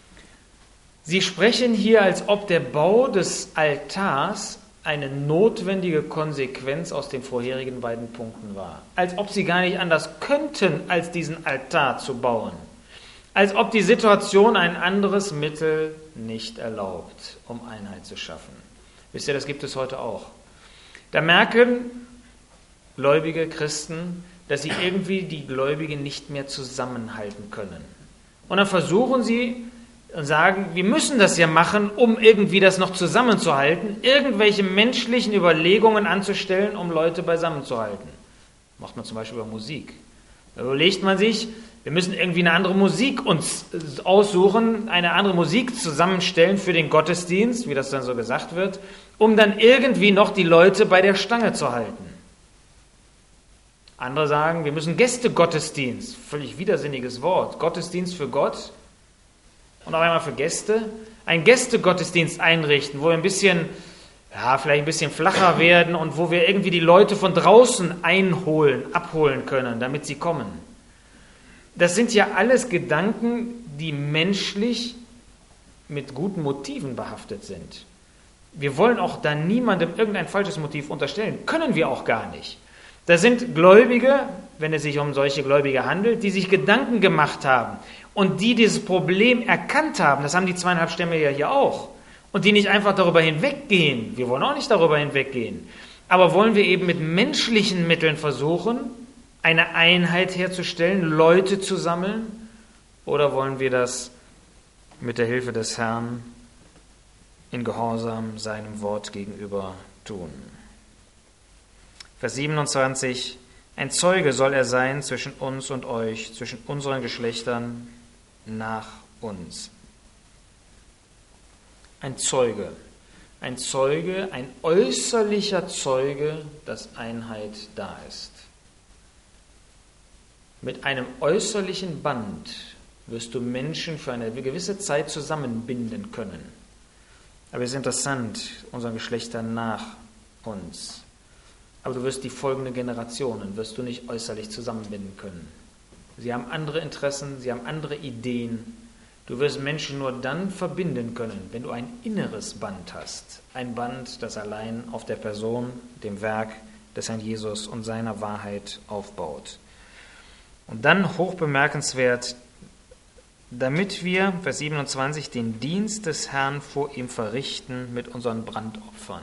Speaker 1: Sie sprechen hier, als ob der Bau des Altars eine notwendige Konsequenz aus den vorherigen beiden Punkten war. Als ob sie gar nicht anders könnten, als diesen Altar zu bauen. Als ob die Situation ein anderes Mittel nicht erlaubt, um Einheit zu schaffen. Wisst ihr, das gibt es heute auch. Da merken gläubige Christen, dass sie irgendwie die Gläubigen nicht mehr zusammenhalten können. Und dann versuchen sie und sagen, wir müssen das ja machen, um irgendwie das noch zusammenzuhalten, irgendwelche menschlichen Überlegungen anzustellen, um Leute beisammenzuhalten. Macht man zum Beispiel über Musik. Da überlegt man sich, wir müssen irgendwie eine andere Musik uns aussuchen, eine andere Musik zusammenstellen für den Gottesdienst, wie das dann so gesagt wird, um dann irgendwie noch die Leute bei der Stange zu halten. Andere sagen, wir müssen Gästegottesdienst, völlig widersinniges Wort, Gottesdienst für Gott und auf einmal für Gäste, einen Gästegottesdienst einrichten, wo wir vielleicht ein bisschen flacher werden und wo wir irgendwie die Leute von draußen abholen können, damit sie kommen. Das sind ja alles Gedanken, die menschlich mit guten Motiven behaftet sind. Wir wollen auch da niemandem irgendein falsches Motiv unterstellen. Können wir auch gar nicht. Da sind Gläubige, wenn es sich um solche Gläubige handelt, die sich Gedanken gemacht haben und die dieses Problem erkannt haben. Das haben die 2,5 Stämme ja hier auch. Und die nicht einfach darüber hinweggehen. Wir wollen auch nicht darüber hinweggehen. Aber wollen wir eben mit menschlichen Mitteln versuchen, eine Einheit herzustellen, Leute zu sammeln? Oder wollen wir das mit der Hilfe des Herrn in Gehorsam seinem Wort gegenüber tun? Vers 27, ein Zeuge soll er sein zwischen uns und euch, zwischen unseren Geschlechtern nach uns. Ein Zeuge, ein äußerlicher Zeuge, dass Einheit da ist. Mit einem äußerlichen Band wirst du Menschen für eine gewisse Zeit zusammenbinden können. Aber es ist interessant, unseren Geschlechtern nach uns. Aber du wirst die folgenden Generationen, wirst du nicht äußerlich zusammenbinden können. Sie haben andere Interessen, sie haben andere Ideen. Du wirst Menschen nur dann verbinden können, wenn du ein inneres Band hast. Ein Band, das allein auf der Person, dem Werk des Herrn Jesus und seiner Wahrheit aufbaut. Und dann hochbemerkenswert, damit wir, Vers 27, den Dienst des Herrn vor ihm verrichten mit unseren Brandopfern.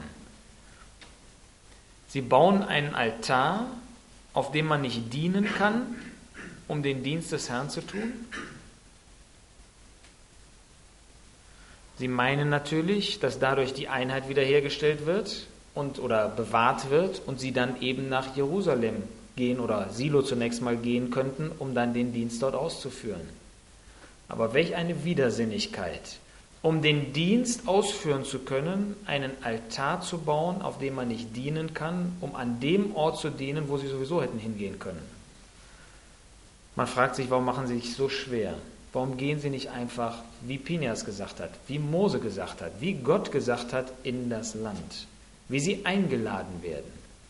Speaker 1: Sie bauen einen Altar, auf dem man nicht dienen kann, um den Dienst des Herrn zu tun. Sie meinen natürlich, dass dadurch die Einheit wiederhergestellt wird oder bewahrt wird und sie dann eben nach Jerusalem gehen oder Silo zunächst mal gehen könnten, um dann den Dienst dort auszuführen. Aber welch eine Widersinnigkeit, um den Dienst ausführen zu können, einen Altar zu bauen, auf dem man nicht dienen kann, um an dem Ort zu dienen, wo sie sowieso hätten hingehen können. Man fragt sich, warum machen sie sich so schwer? Warum gehen sie nicht einfach, wie Pinjas gesagt hat, wie Mose gesagt hat, wie Gott gesagt hat, in das Land, wie sie eingeladen werden?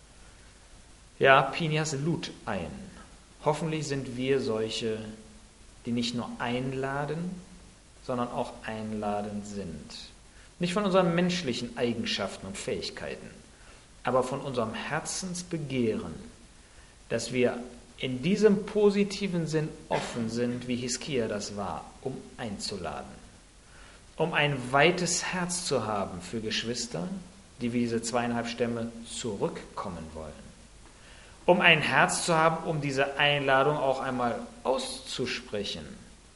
Speaker 1: Ja, Pinjas lud ein. Hoffentlich sind wir solche, die nicht nur einladen, sondern auch einladend sind. Nicht von unseren menschlichen Eigenschaften und Fähigkeiten, aber von unserem Herzensbegehren, dass wir in diesem positiven Sinn offen sind, wie Hiskia das war, um einzuladen. Um ein weites Herz zu haben für Geschwister, die wie diese 2,5 Stämme zurückkommen wollen. Um ein Herz zu haben, um diese Einladung auch einmal auszusprechen.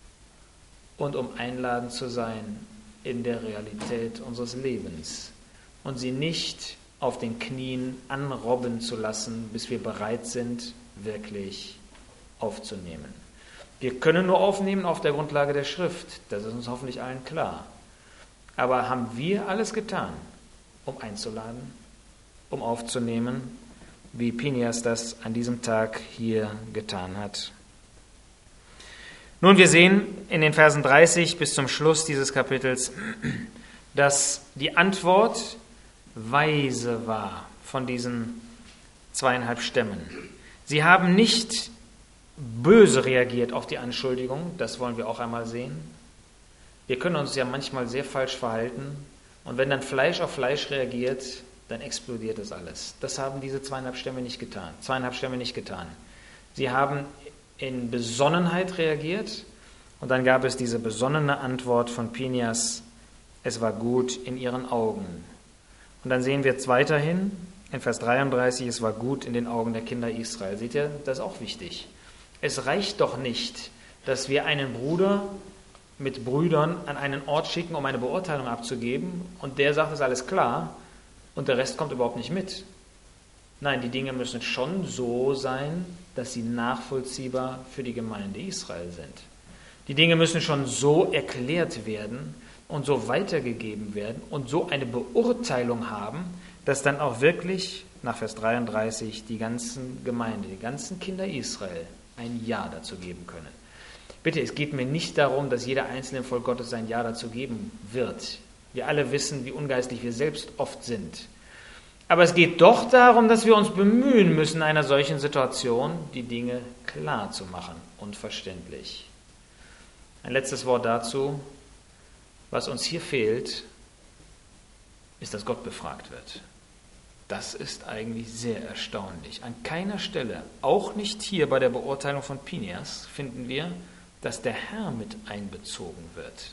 Speaker 1: Und um einladend zu sein in der Realität unseres Lebens. Und sie nicht auf den Knien anrobben zu lassen, bis wir bereit sind, wirklich aufzunehmen. Wir können nur aufnehmen auf der Grundlage der Schrift. Das ist uns hoffentlich allen klar. Aber haben wir alles getan, um einzuladen, um aufzunehmen, wie Pinjas das an diesem Tag hier getan hat? Nun, wir sehen in den Versen 30 bis zum Schluss dieses Kapitels, dass die Antwort weise war von diesen 2,5 Stämmen. Sie haben nicht böse reagiert auf die Anschuldigung, das wollen wir auch einmal sehen. Wir können uns ja manchmal sehr falsch verhalten und wenn dann Fleisch auf Fleisch reagiert, dann explodiert das alles. Das haben diese 2,5 Stämme nicht getan. Sie haben in Besonnenheit reagiert und dann gab es diese besonnene Antwort von Pinjas, es war gut in ihren Augen. Und dann sehen wir jetzt weiterhin in Vers 33, es war gut in den Augen der Kinder Israel. Seht ihr, das ist auch wichtig. Es reicht doch nicht, dass wir einen Bruder mit Brüdern an einen Ort schicken, um eine Beurteilung abzugeben und der sagt, es ist alles klar und der Rest kommt überhaupt nicht mit. Nein, die Dinge müssen schon so sein, dass sie nachvollziehbar für die Gemeinde Israel sind. Die Dinge müssen schon so erklärt werden und so weitergegeben werden und so eine Beurteilung haben, dass dann auch wirklich nach Vers 33 die ganzen Gemeinde, die ganzen Kinder Israel ein Ja dazu geben können. Bitte, es geht mir nicht darum, dass jeder einzelne im Volk Gottes sein Ja dazu geben wird. Wir alle wissen, wie ungeistlich wir selbst oft sind. Aber es geht doch darum, dass wir uns bemühen müssen, in einer solchen Situation die Dinge klar zu machen und verständlich. Ein letztes Wort dazu. Was uns hier fehlt, ist, dass Gott befragt wird. Das ist eigentlich sehr erstaunlich. An keiner Stelle, auch nicht hier bei der Beurteilung von Pinehas, finden wir, dass der Herr mit einbezogen wird.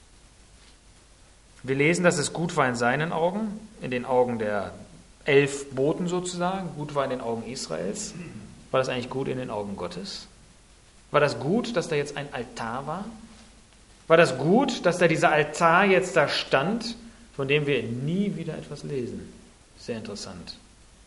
Speaker 1: Wir lesen, dass es gut war in seinen Augen, in den Augen der 11 Boten sozusagen, gut war in den Augen Israels. War das eigentlich gut in den Augen Gottes? War das gut, dass da jetzt ein Altar war? War das gut, dass da dieser Altar jetzt da stand, von dem wir nie wieder etwas lesen? Sehr interessant.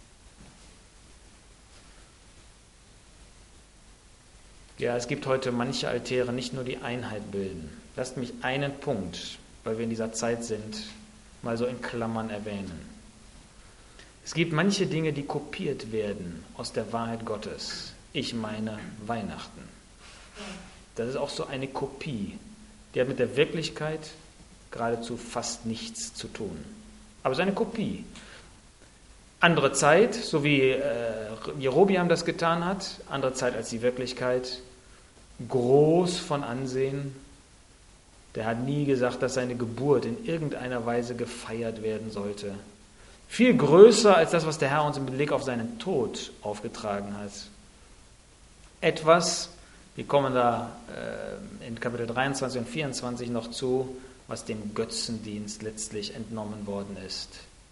Speaker 1: Ja, es gibt heute manche Altäre, nicht nur die Einheit bilden. Lasst mich einen Punkt, weil wir in dieser Zeit sind, mal so in Klammern erwähnen. Es gibt manche Dinge, die kopiert werden aus der Wahrheit Gottes. Ich meine Weihnachten. Das ist auch so eine Kopie. Die hat mit der Wirklichkeit geradezu fast nichts zu tun. Aber es ist eine Kopie. Andere Zeit, so wie Jerobiam das getan hat, andere Zeit als die Wirklichkeit, groß von Ansehen. Der hat nie gesagt, dass seine Geburt in irgendeiner Weise gefeiert werden sollte. Viel größer als das, was der Herr uns im Blick auf seinen Tod aufgetragen hat. Etwas, wir kommen da in Kapitel 23 und 24 noch zu, was dem Götzendienst letztlich entnommen worden ist.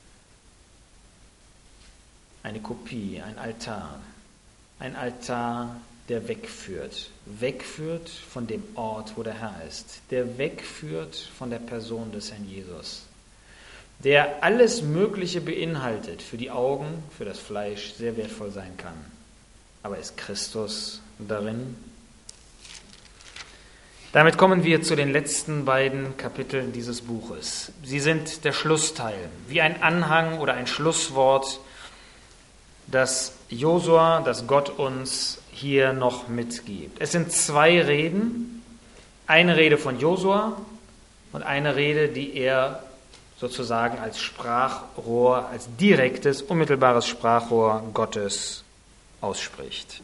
Speaker 1: Eine Kopie, ein Altar, der wegführt von dem Ort, wo der Herr ist, der wegführt von der Person des Herrn Jesus, der alles Mögliche beinhaltet, für die Augen, für das Fleisch sehr wertvoll sein kann. Aber ist Christus darin? Damit kommen wir zu den letzten beiden Kapiteln dieses Buches. Sie sind der Schlussteil, wie ein Anhang oder ein Schlusswort, das Josua, das Gott uns hier noch mitgibt. Es sind 2 Reden, eine Rede von Josua und eine Rede, die er sozusagen als Sprachrohr, als direktes, unmittelbares Sprachrohr Gottes ausspricht.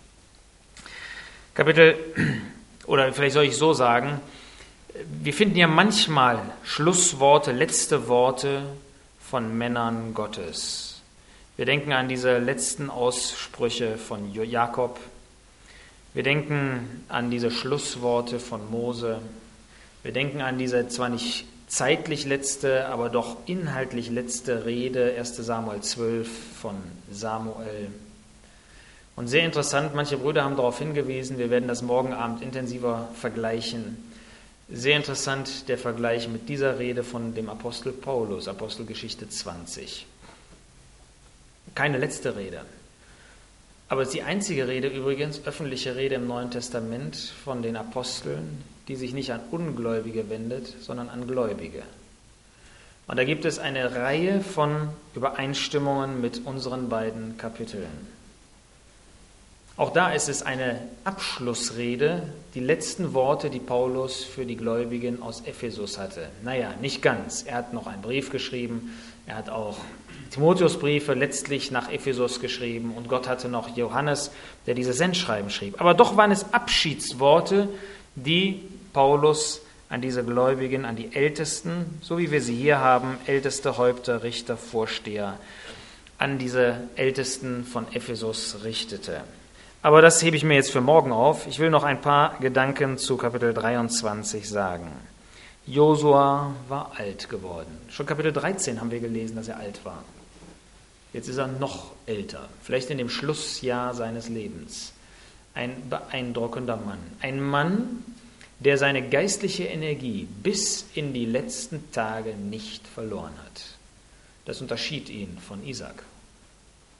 Speaker 1: Oder vielleicht soll ich so sagen, wir finden ja manchmal Schlussworte, letzte Worte von Männern Gottes. Wir denken an diese letzten Aussprüche von Jakob. Wir denken an diese Schlussworte von Mose. Wir denken an diese zwar nicht zeitlich letzte, aber doch inhaltlich letzte Rede, 1. Samuel 12 von Samuel. Und sehr interessant, manche Brüder haben darauf hingewiesen, wir werden das morgen Abend intensiver vergleichen. Sehr interessant der Vergleich mit dieser Rede von dem Apostel Paulus, Apostelgeschichte 20. Keine letzte Rede. Aber es ist die einzige Rede übrigens, öffentliche Rede im Neuen Testament von den Aposteln, die sich nicht an Ungläubige wendet, sondern an Gläubige. Und da gibt es eine Reihe von Übereinstimmungen mit unseren beiden Kapiteln. Auch da ist es eine Abschlussrede, die letzten Worte, die Paulus für die Gläubigen aus Ephesus hatte. Naja, nicht ganz. Er hat noch einen Brief geschrieben, er hat auch Timotheusbriefe letztlich nach Ephesus geschrieben und Gott hatte noch Johannes, der diese Sendschreiben schrieb. Aber doch waren es Abschiedsworte, die Paulus an diese Gläubigen, an die Ältesten, so wie wir sie hier haben, Älteste, Häupter, Richter, Vorsteher, an diese Ältesten von Ephesus richtete. Aber das hebe ich mir jetzt für morgen auf. Ich will noch ein paar Gedanken zu Kapitel 23 sagen. Josua war alt geworden. Schon Kapitel 13 haben wir gelesen, dass er alt war. Jetzt ist er noch älter, vielleicht in dem Schlussjahr seines Lebens. Ein beeindruckender Mann. Ein Mann, der seine geistliche Energie bis in die letzten Tage nicht verloren hat. Das unterschied ihn von Isaac.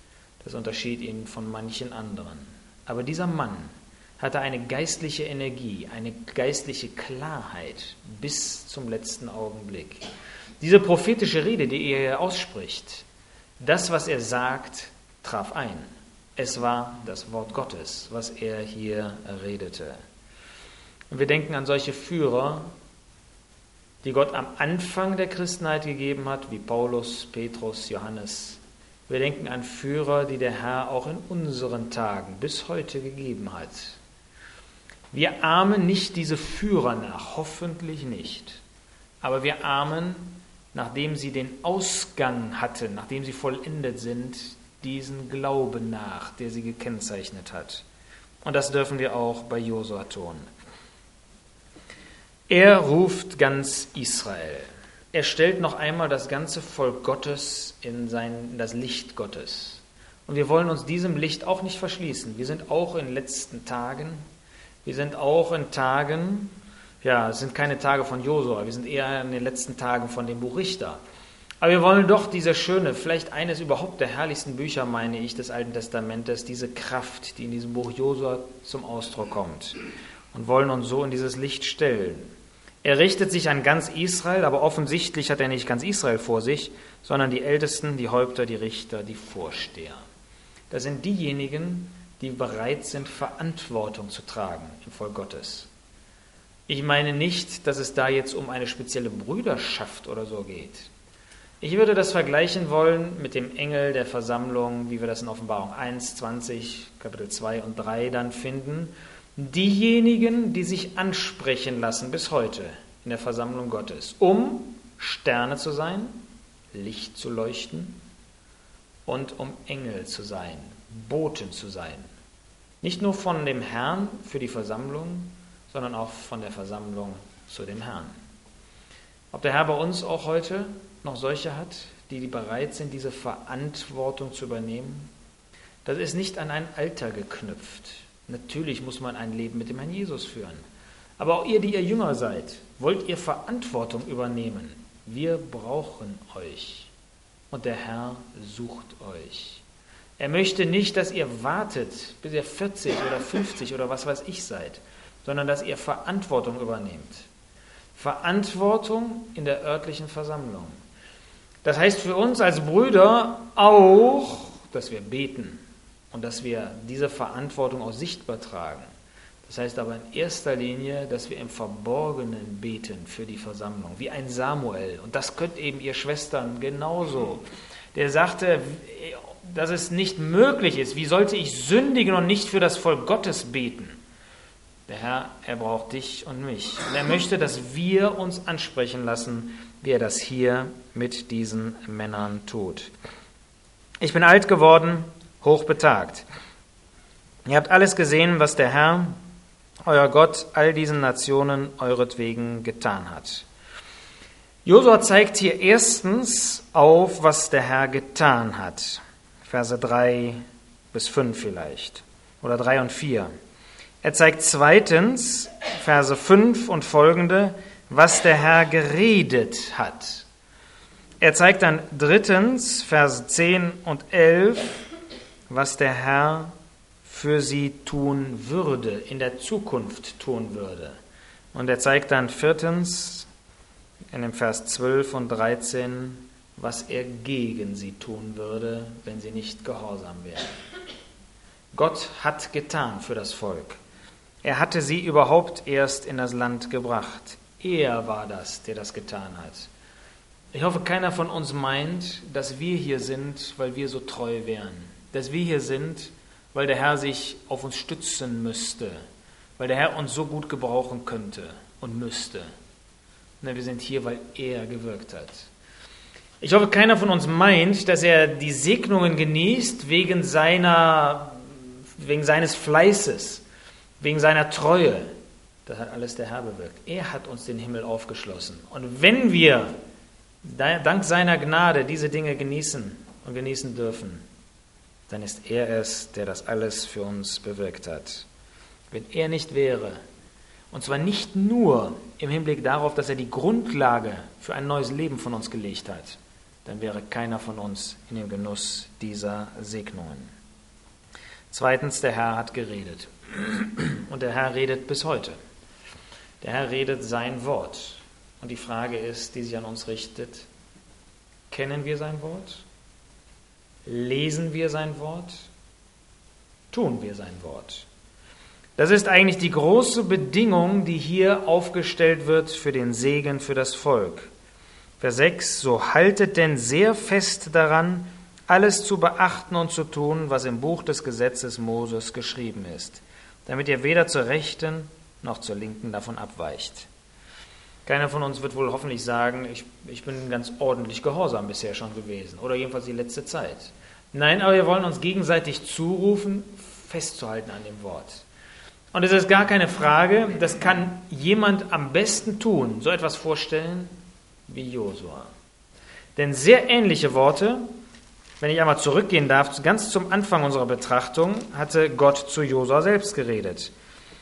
Speaker 1: Das unterschied ihn von manchen anderen. Aber dieser Mann hatte eine geistliche Energie, eine geistliche Klarheit bis zum letzten Augenblick. Diese prophetische Rede, die er hier ausspricht, das, was er sagt, traf ein. Es war das Wort Gottes, was er hier redete. Und wir denken an solche Führer, die Gott am Anfang der Christenheit gegeben hat, wie Paulus, Petrus, Johannes. Wir denken an Führer, die der Herr auch in unseren Tagen bis heute gegeben hat. Wir ahmen nicht diese Führer nach, hoffentlich nicht. Aber wir ahmen, nachdem sie den Ausgang hatten, nachdem sie vollendet sind, diesen Glauben nach, der sie gekennzeichnet hat. Und das dürfen wir auch bei Josua tun. Er ruft ganz Israel. Er stellt noch einmal das ganze Volk Gottes in das Licht Gottes. Und wir wollen uns diesem Licht auch nicht verschließen. Wir sind auch in letzten Tagen. Wir sind auch in Tagen, es sind keine Tage von Josua, wir sind eher in den letzten Tagen von dem Buch Richter. Aber wir wollen doch diese schöne, vielleicht eines überhaupt der herrlichsten Bücher, meine ich, des Alten Testamentes, diese Kraft, die in diesem Buch Josua zum Ausdruck kommt, und wollen uns so in dieses Licht stellen. Er richtet sich an ganz Israel, aber offensichtlich hat er nicht ganz Israel vor sich, sondern die Ältesten, die Häupter, die Richter, die Vorsteher. Das sind diejenigen, die bereit sind, Verantwortung zu tragen im Volk Gottes. Ich meine nicht, dass es da jetzt um eine spezielle Brüderschaft oder so geht. Ich würde das vergleichen wollen mit dem Engel der Versammlung, wie wir das in Offenbarung 1, 20, Kapitel 2 und 3 dann finden. Diejenigen, die sich ansprechen lassen bis heute in der Versammlung Gottes, um Sterne zu sein, Licht zu leuchten und um Engel zu sein, Boten zu sein. Nicht nur von dem Herrn für die Versammlung, sondern auch von der Versammlung zu dem Herrn. Ob der Herr bei uns auch heute noch solche hat, die bereit sind, diese Verantwortung zu übernehmen? Das ist nicht an ein Alter geknüpft. Natürlich muss man ein Leben mit dem Herrn Jesus führen. Aber auch ihr, die ihr jünger seid, wollt ihr Verantwortung übernehmen? Wir brauchen euch. Und der Herr sucht euch. Er möchte nicht, dass ihr wartet, bis ihr 40 oder 50 oder was weiß ich seid, sondern dass ihr Verantwortung übernehmt. Verantwortung in der örtlichen Versammlung. Das heißt für uns als Brüder auch, dass wir beten und dass wir diese Verantwortung auch sichtbar tragen. Das heißt aber in erster Linie, dass wir im Verborgenen beten für die Versammlung, wie ein Samuel. Und das könnt eben ihr Schwestern genauso. Der sagte, dass es nicht möglich ist. Wie sollte ich sündigen und nicht für das Volk Gottes beten? Der Herr, er braucht dich und mich. Und er möchte, dass wir uns ansprechen lassen, wie er das hier mit diesen Männern tut. Ich bin alt geworden, hochbetagt. Ihr habt alles gesehen, was der Herr, euer Gott, all diesen Nationen euretwegen getan hat. Josua zeigt hier erstens auf, was der Herr getan hat. Verse 3 bis 5 vielleicht. Oder 3 und 4. Er zeigt zweitens, Verse 5 und folgende, was der Herr geredet hat. Er zeigt dann drittens, Verse 10 und 11, was der Herr für sie tun würde, in der Zukunft tun würde. Und er zeigt dann viertens, in dem Vers 12 und 13, was er gegen sie tun würde, wenn sie nicht gehorsam wären. Gott hat getan für das Volk. Er hatte sie überhaupt erst in das Land gebracht. Er war das, der das getan hat. Ich hoffe, keiner von uns meint, dass wir hier sind, weil wir so treu wären. Dass wir hier sind, weil der Herr sich auf uns stützen müsste. Weil der Herr uns so gut gebrauchen könnte und müsste. Nein, wir sind hier, weil er gewirkt hat. Ich hoffe, keiner von uns meint, dass er die Segnungen genießt wegen seines Fleißes, wegen seiner Treue. Das hat alles der Herr bewirkt. Er hat uns den Himmel aufgeschlossen. Und wenn wir dank seiner Gnade diese Dinge genießen und genießen dürfen, dann ist er es, der das alles für uns bewirkt hat. Wenn er nicht wäre, und zwar nicht nur im Hinblick darauf, dass er die Grundlage für ein neues Leben von uns gelegt hat, dann wäre keiner von uns in dem Genuss dieser Segnungen. Zweitens, der Herr hat geredet. Und der Herr redet bis heute. Der Herr redet sein Wort. Und die Frage ist, die sich an uns richtet, kennen wir sein Wort? Lesen wir sein Wort? Tun wir sein Wort? Das ist eigentlich die große Bedingung, die hier aufgestellt wird für den Segen für das Volk. Vers 6, so haltet denn sehr fest daran, alles zu beachten und zu tun, was im Buch des Gesetzes Moses geschrieben ist, damit ihr weder zur Rechten noch zur Linken davon abweicht. Keiner von uns wird wohl hoffentlich sagen, ich bin ganz ordentlich gehorsam bisher schon gewesen oder jedenfalls die letzte Zeit. Nein, aber wir wollen uns gegenseitig zurufen, festzuhalten an dem Wort. Und es ist gar keine Frage, das kann jemand am besten tun, so etwas vorstellen wie Josua. Denn sehr ähnliche Worte, wenn ich einmal zurückgehen darf, ganz zum Anfang unserer Betrachtung, hatte Gott zu Josua selbst geredet.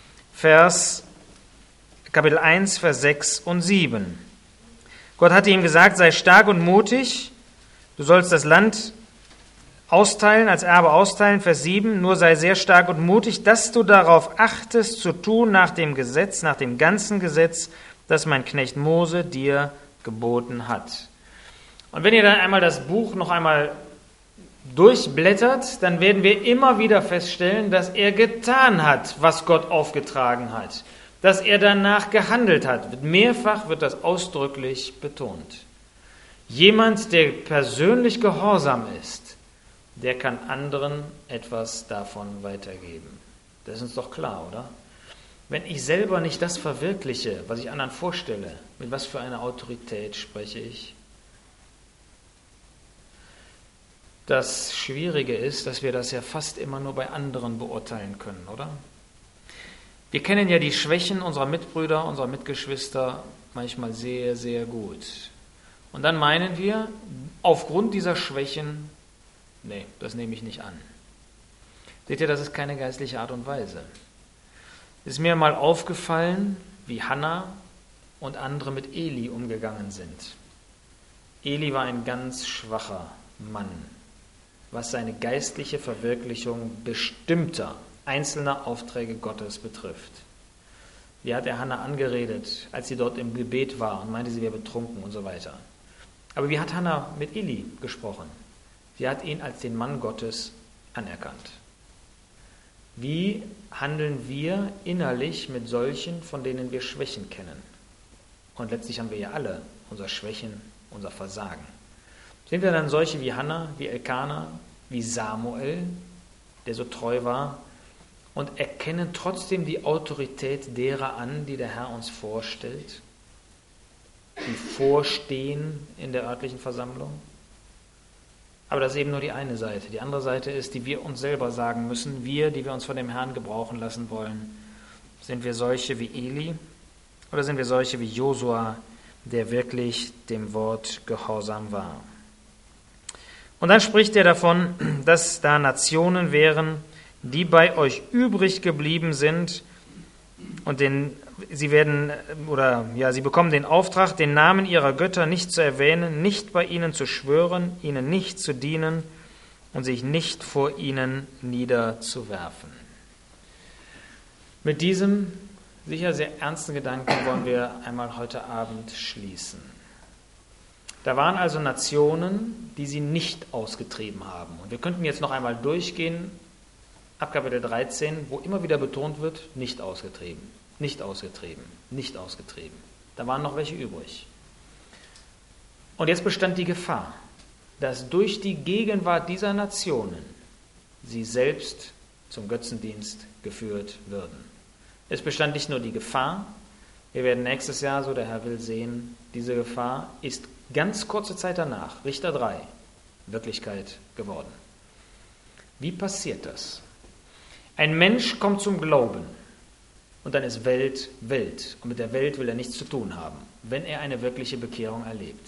Speaker 1: Kapitel 1, Vers 6 und 7. Gott hatte ihm gesagt, sei stark und mutig, du sollst das Land austeilen, als Erbe austeilen, Vers 7, nur sei sehr stark und mutig, dass du darauf achtest, zu tun nach dem Gesetz, nach dem ganzen Gesetz, das mein Knecht Mose dir geboten hat. Und wenn ihr dann einmal das Buch noch einmal durchblättert, dann werden wir immer wieder feststellen, dass er getan hat, was Gott aufgetragen hat, dass er danach gehandelt hat. Mehrfach wird das ausdrücklich betont. Jemand, der persönlich gehorsam ist, der kann anderen etwas davon weitergeben. Das ist uns doch klar, oder? Wenn ich selber nicht das verwirkliche, was ich anderen vorstelle, mit was für einer Autorität spreche ich? Das Schwierige ist, dass wir das ja fast immer nur bei anderen beurteilen können, oder? Wir kennen ja die Schwächen unserer Mitbrüder, unserer Mitgeschwister manchmal sehr, sehr gut. Und dann meinen wir, aufgrund dieser Schwächen, nee, das nehme ich nicht an. Seht ihr, das ist keine geistliche Art und Weise. Es ist mir mal aufgefallen, wie Hannah und andere mit Eli umgegangen sind. Eli war ein ganz schwacher Mann, was seine geistliche Verwirklichung bestimmter, einzelner Aufträge Gottes betrifft. Wie hat er Hannah angeredet, als sie dort im Gebet war und meinte, sie wäre betrunken und so weiter. Aber wie hat Hannah mit Eli gesprochen? Sie hat ihn als den Mann Gottes anerkannt. Wie handeln wir innerlich mit solchen, von denen wir Schwächen kennen? Und letztlich haben wir ja alle unsere Schwächen, unser Versagen. Sind wir dann solche wie Hannah, wie Elkana, wie Samuel, der so treu war, und erkennen trotzdem die Autorität derer an, die der Herr uns vorstellt, die vorstehen in der örtlichen Versammlung? Aber das ist eben nur die eine Seite. Die andere Seite ist, die wir uns selber sagen müssen, wir, die wir uns von dem Herrn gebrauchen lassen wollen. Sind wir solche wie Eli oder sind wir solche wie Josua, der wirklich dem Wort gehorsam war? Und dann spricht er davon, dass da Nationen wären, die bei euch übrig geblieben sind und sie bekommen den Auftrag, den Namen ihrer Götter nicht zu erwähnen, nicht bei ihnen zu schwören, ihnen nicht zu dienen und sich nicht vor ihnen niederzuwerfen. Mit diesem sicher sehr ernsten Gedanken wollen wir einmal heute Abend schließen. Da waren also Nationen, die sie nicht ausgetrieben haben. Und wir könnten jetzt noch einmal durchgehen, ab Kapitel 13, wo immer wieder betont wird, nicht ausgetrieben, nicht ausgetrieben, nicht ausgetrieben. Da waren noch welche übrig. Und jetzt bestand die Gefahr, dass durch die Gegenwart dieser Nationen sie selbst zum Götzendienst geführt würden. Es bestand nicht nur die Gefahr, wir werden nächstes Jahr, so der Herr will, sehen, diese Gefahr ist ganz kurze Zeit danach, Richter 3, Wirklichkeit geworden. Wie passiert das? Ein Mensch kommt zum Glauben und dann ist Welt Welt. Und mit der Welt will er nichts zu tun haben, wenn er eine wirkliche Bekehrung erlebt.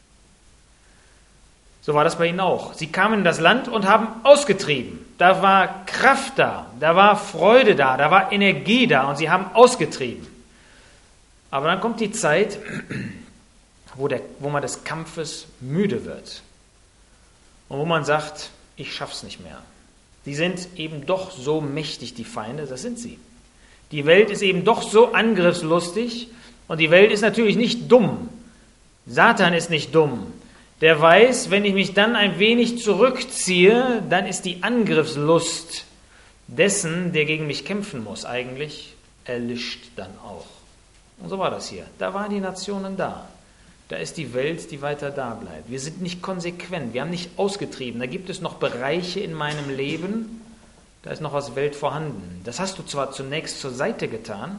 Speaker 1: So war das bei ihnen auch. Sie kamen in das Land und haben ausgetrieben. Da war Kraft da war Freude da war Energie da und sie haben ausgetrieben. Aber dann kommt die Zeit, wo man des Kampfes müde wird und wo man sagt, ich schaff's nicht mehr. Die sind eben doch so mächtig, die Feinde, das sind sie. Die Welt ist eben doch so angriffslustig und die Welt ist natürlich nicht dumm. Satan ist nicht dumm. Der weiß, wenn ich mich dann ein wenig zurückziehe, dann ist die Angriffslust dessen, der gegen mich kämpfen muss, eigentlich erlischt dann auch. Und so war das hier. Da waren die Nationen da. Da ist die Welt, die weiter da bleibt. Wir sind nicht konsequent, wir haben nicht ausgetrieben. Da gibt es noch Bereiche in meinem Leben, da ist noch was Welt vorhanden. Das hast du zwar zunächst zur Seite getan,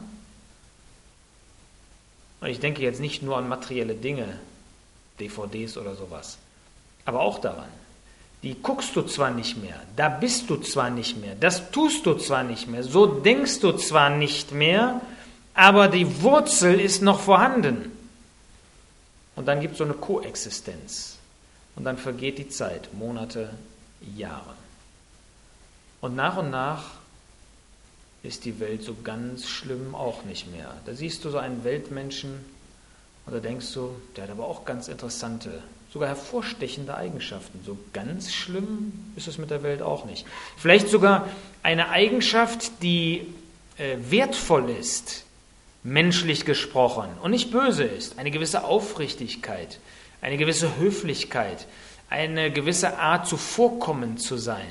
Speaker 1: und ich denke jetzt nicht nur an materielle Dinge, DVDs oder sowas, aber auch daran. Die guckst du zwar nicht mehr, da bist du zwar nicht mehr, das tust du zwar nicht mehr, so denkst du zwar nicht mehr, aber die Wurzel ist noch vorhanden. Und dann gibt es so eine Koexistenz. Und dann vergeht die Zeit, Monate, Jahre. Und nach ist die Welt so ganz schlimm auch nicht mehr. Da siehst du so einen Weltmenschen und da denkst du, der hat aber auch ganz interessante, sogar hervorstechende Eigenschaften. So ganz schlimm ist es mit der Welt auch nicht. Vielleicht sogar eine Eigenschaft, die wertvoll ist, menschlich gesprochen und nicht böse ist, eine gewisse Aufrichtigkeit, eine gewisse Höflichkeit, eine gewisse Art zuvorkommend zu sein.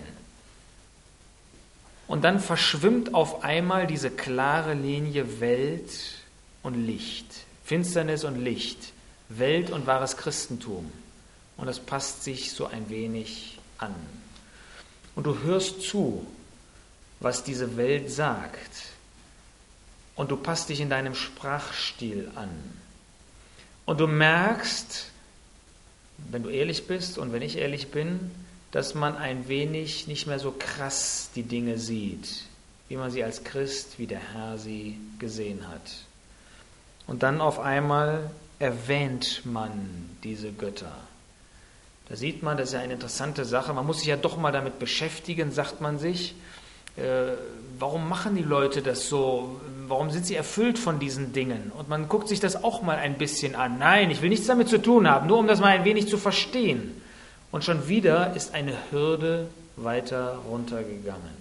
Speaker 1: Und dann verschwimmt auf einmal diese klare Linie Welt und Licht, Finsternis und Licht, Welt und wahres Christentum. Und das passt sich so ein wenig an. Und du hörst zu, was diese Welt sagt. Und du passt dich in deinem Sprachstil an. Und du merkst, wenn du ehrlich bist und wenn ich ehrlich bin, dass man ein wenig nicht mehr so krass die Dinge sieht, wie man sie als Christ, wie der Herr sie gesehen hat. Und dann auf einmal erwähnt man diese Götter. Da sieht man, das ist ja eine interessante Sache, man muss sich ja doch mal damit beschäftigen, sagt man sich. Warum machen die Leute das so? Warum sind sie erfüllt von diesen Dingen? Und man guckt sich das auch mal ein bisschen an. Nein, ich will nichts damit zu tun haben, nur um das mal ein wenig zu verstehen. Und schon wieder ist eine Hürde weiter runtergegangen.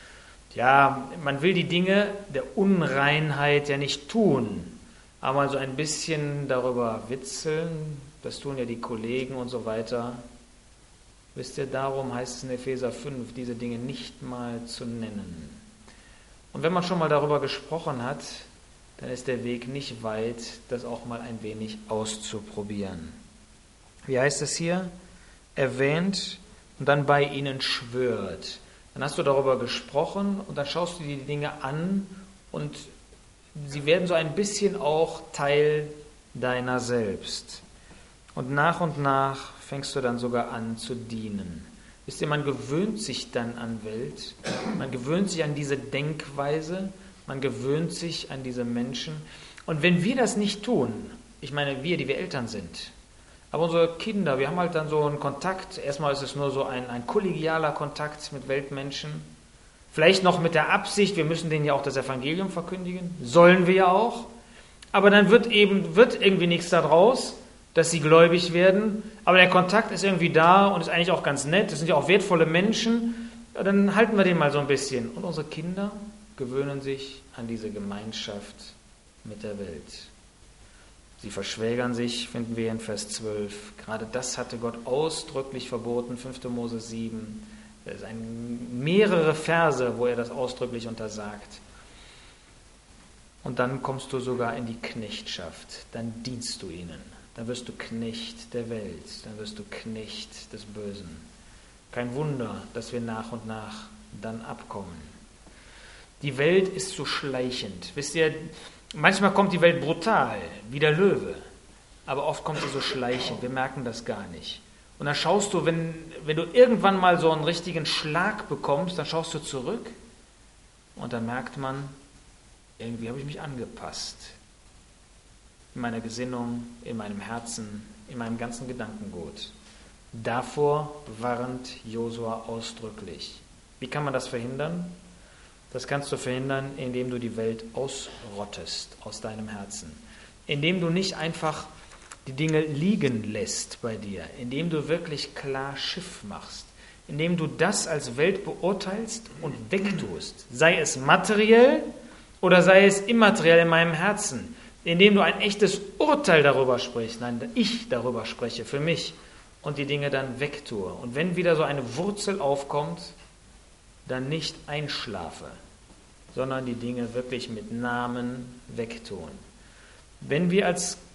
Speaker 1: Ja, man will die Dinge der Unreinheit ja nicht tun, aber mal so ein bisschen darüber witzeln, das tun ja die Kollegen und so weiter. Wisst ihr, darum heißt es in Epheser 5, diese Dinge nicht mal zu nennen. Und wenn man schon mal darüber gesprochen hat, dann ist der Weg nicht weit, das auch mal ein wenig auszuprobieren. Wie heißt es hier? Erwähnt und dann bei ihnen schwört. Dann hast du darüber gesprochen und dann schaust du dir die Dinge an und sie werden so ein bisschen auch Teil deiner selbst. Und nach fängst du dann sogar an zu dienen. Wisst ihr, man gewöhnt sich dann an Welt, man gewöhnt sich an diese Denkweise, man gewöhnt sich an diese Menschen. Und wenn wir das nicht tun, ich meine wir, die wir Eltern sind, aber unsere Kinder, wir haben halt dann so einen Kontakt, erstmal ist es nur so ein kollegialer Kontakt mit Weltmenschen, vielleicht noch mit der Absicht, wir müssen denen ja auch das Evangelium verkündigen, sollen wir ja auch, aber dann wird irgendwie nichts daraus, dass sie gläubig werden, aber der Kontakt ist irgendwie da und ist eigentlich auch ganz nett, das sind ja auch wertvolle Menschen, dann halten wir den mal so ein bisschen. Und unsere Kinder gewöhnen sich an diese Gemeinschaft mit der Welt. Sie verschwägern sich, finden wir in Vers 12. Gerade das hatte Gott ausdrücklich verboten, 5. Mose 7. Das sind mehrere Verse, wo er das ausdrücklich untersagt. Und dann kommst du sogar in die Knechtschaft, dann dienst du ihnen. Dann wirst du Knecht der Welt, dann wirst du Knecht des Bösen. Kein Wunder, dass wir nach und nach dann abkommen. Die Welt ist so schleichend. Wisst ihr, manchmal kommt die Welt brutal, wie der Löwe, aber oft kommt sie so schleichend, wir merken das gar nicht. Und dann schaust du, wenn du irgendwann mal so einen richtigen Schlag bekommst, dann schaust du zurück und dann merkt man, irgendwie habe ich mich angepasst. In meiner Gesinnung, in meinem Herzen, in meinem ganzen Gedankengut. Davor warnt Josua ausdrücklich. Wie kann man das verhindern? Das kannst du verhindern, indem du die Welt ausrottest aus deinem Herzen. Indem du nicht einfach die Dinge liegen lässt bei dir, indem du wirklich klar Schiff machst, indem du das als Welt beurteilst und wegtust, sei es materiell oder sei es immateriell in meinem Herzen, indem du ein echtes Urteil darüber sprichst, nein, ich darüber spreche für mich und die Dinge dann wegtue. Und wenn wieder so eine Wurzel aufkommt, dann nicht einschlafe, sondern die Dinge wirklich mit Namen wegtun. Wenn wir als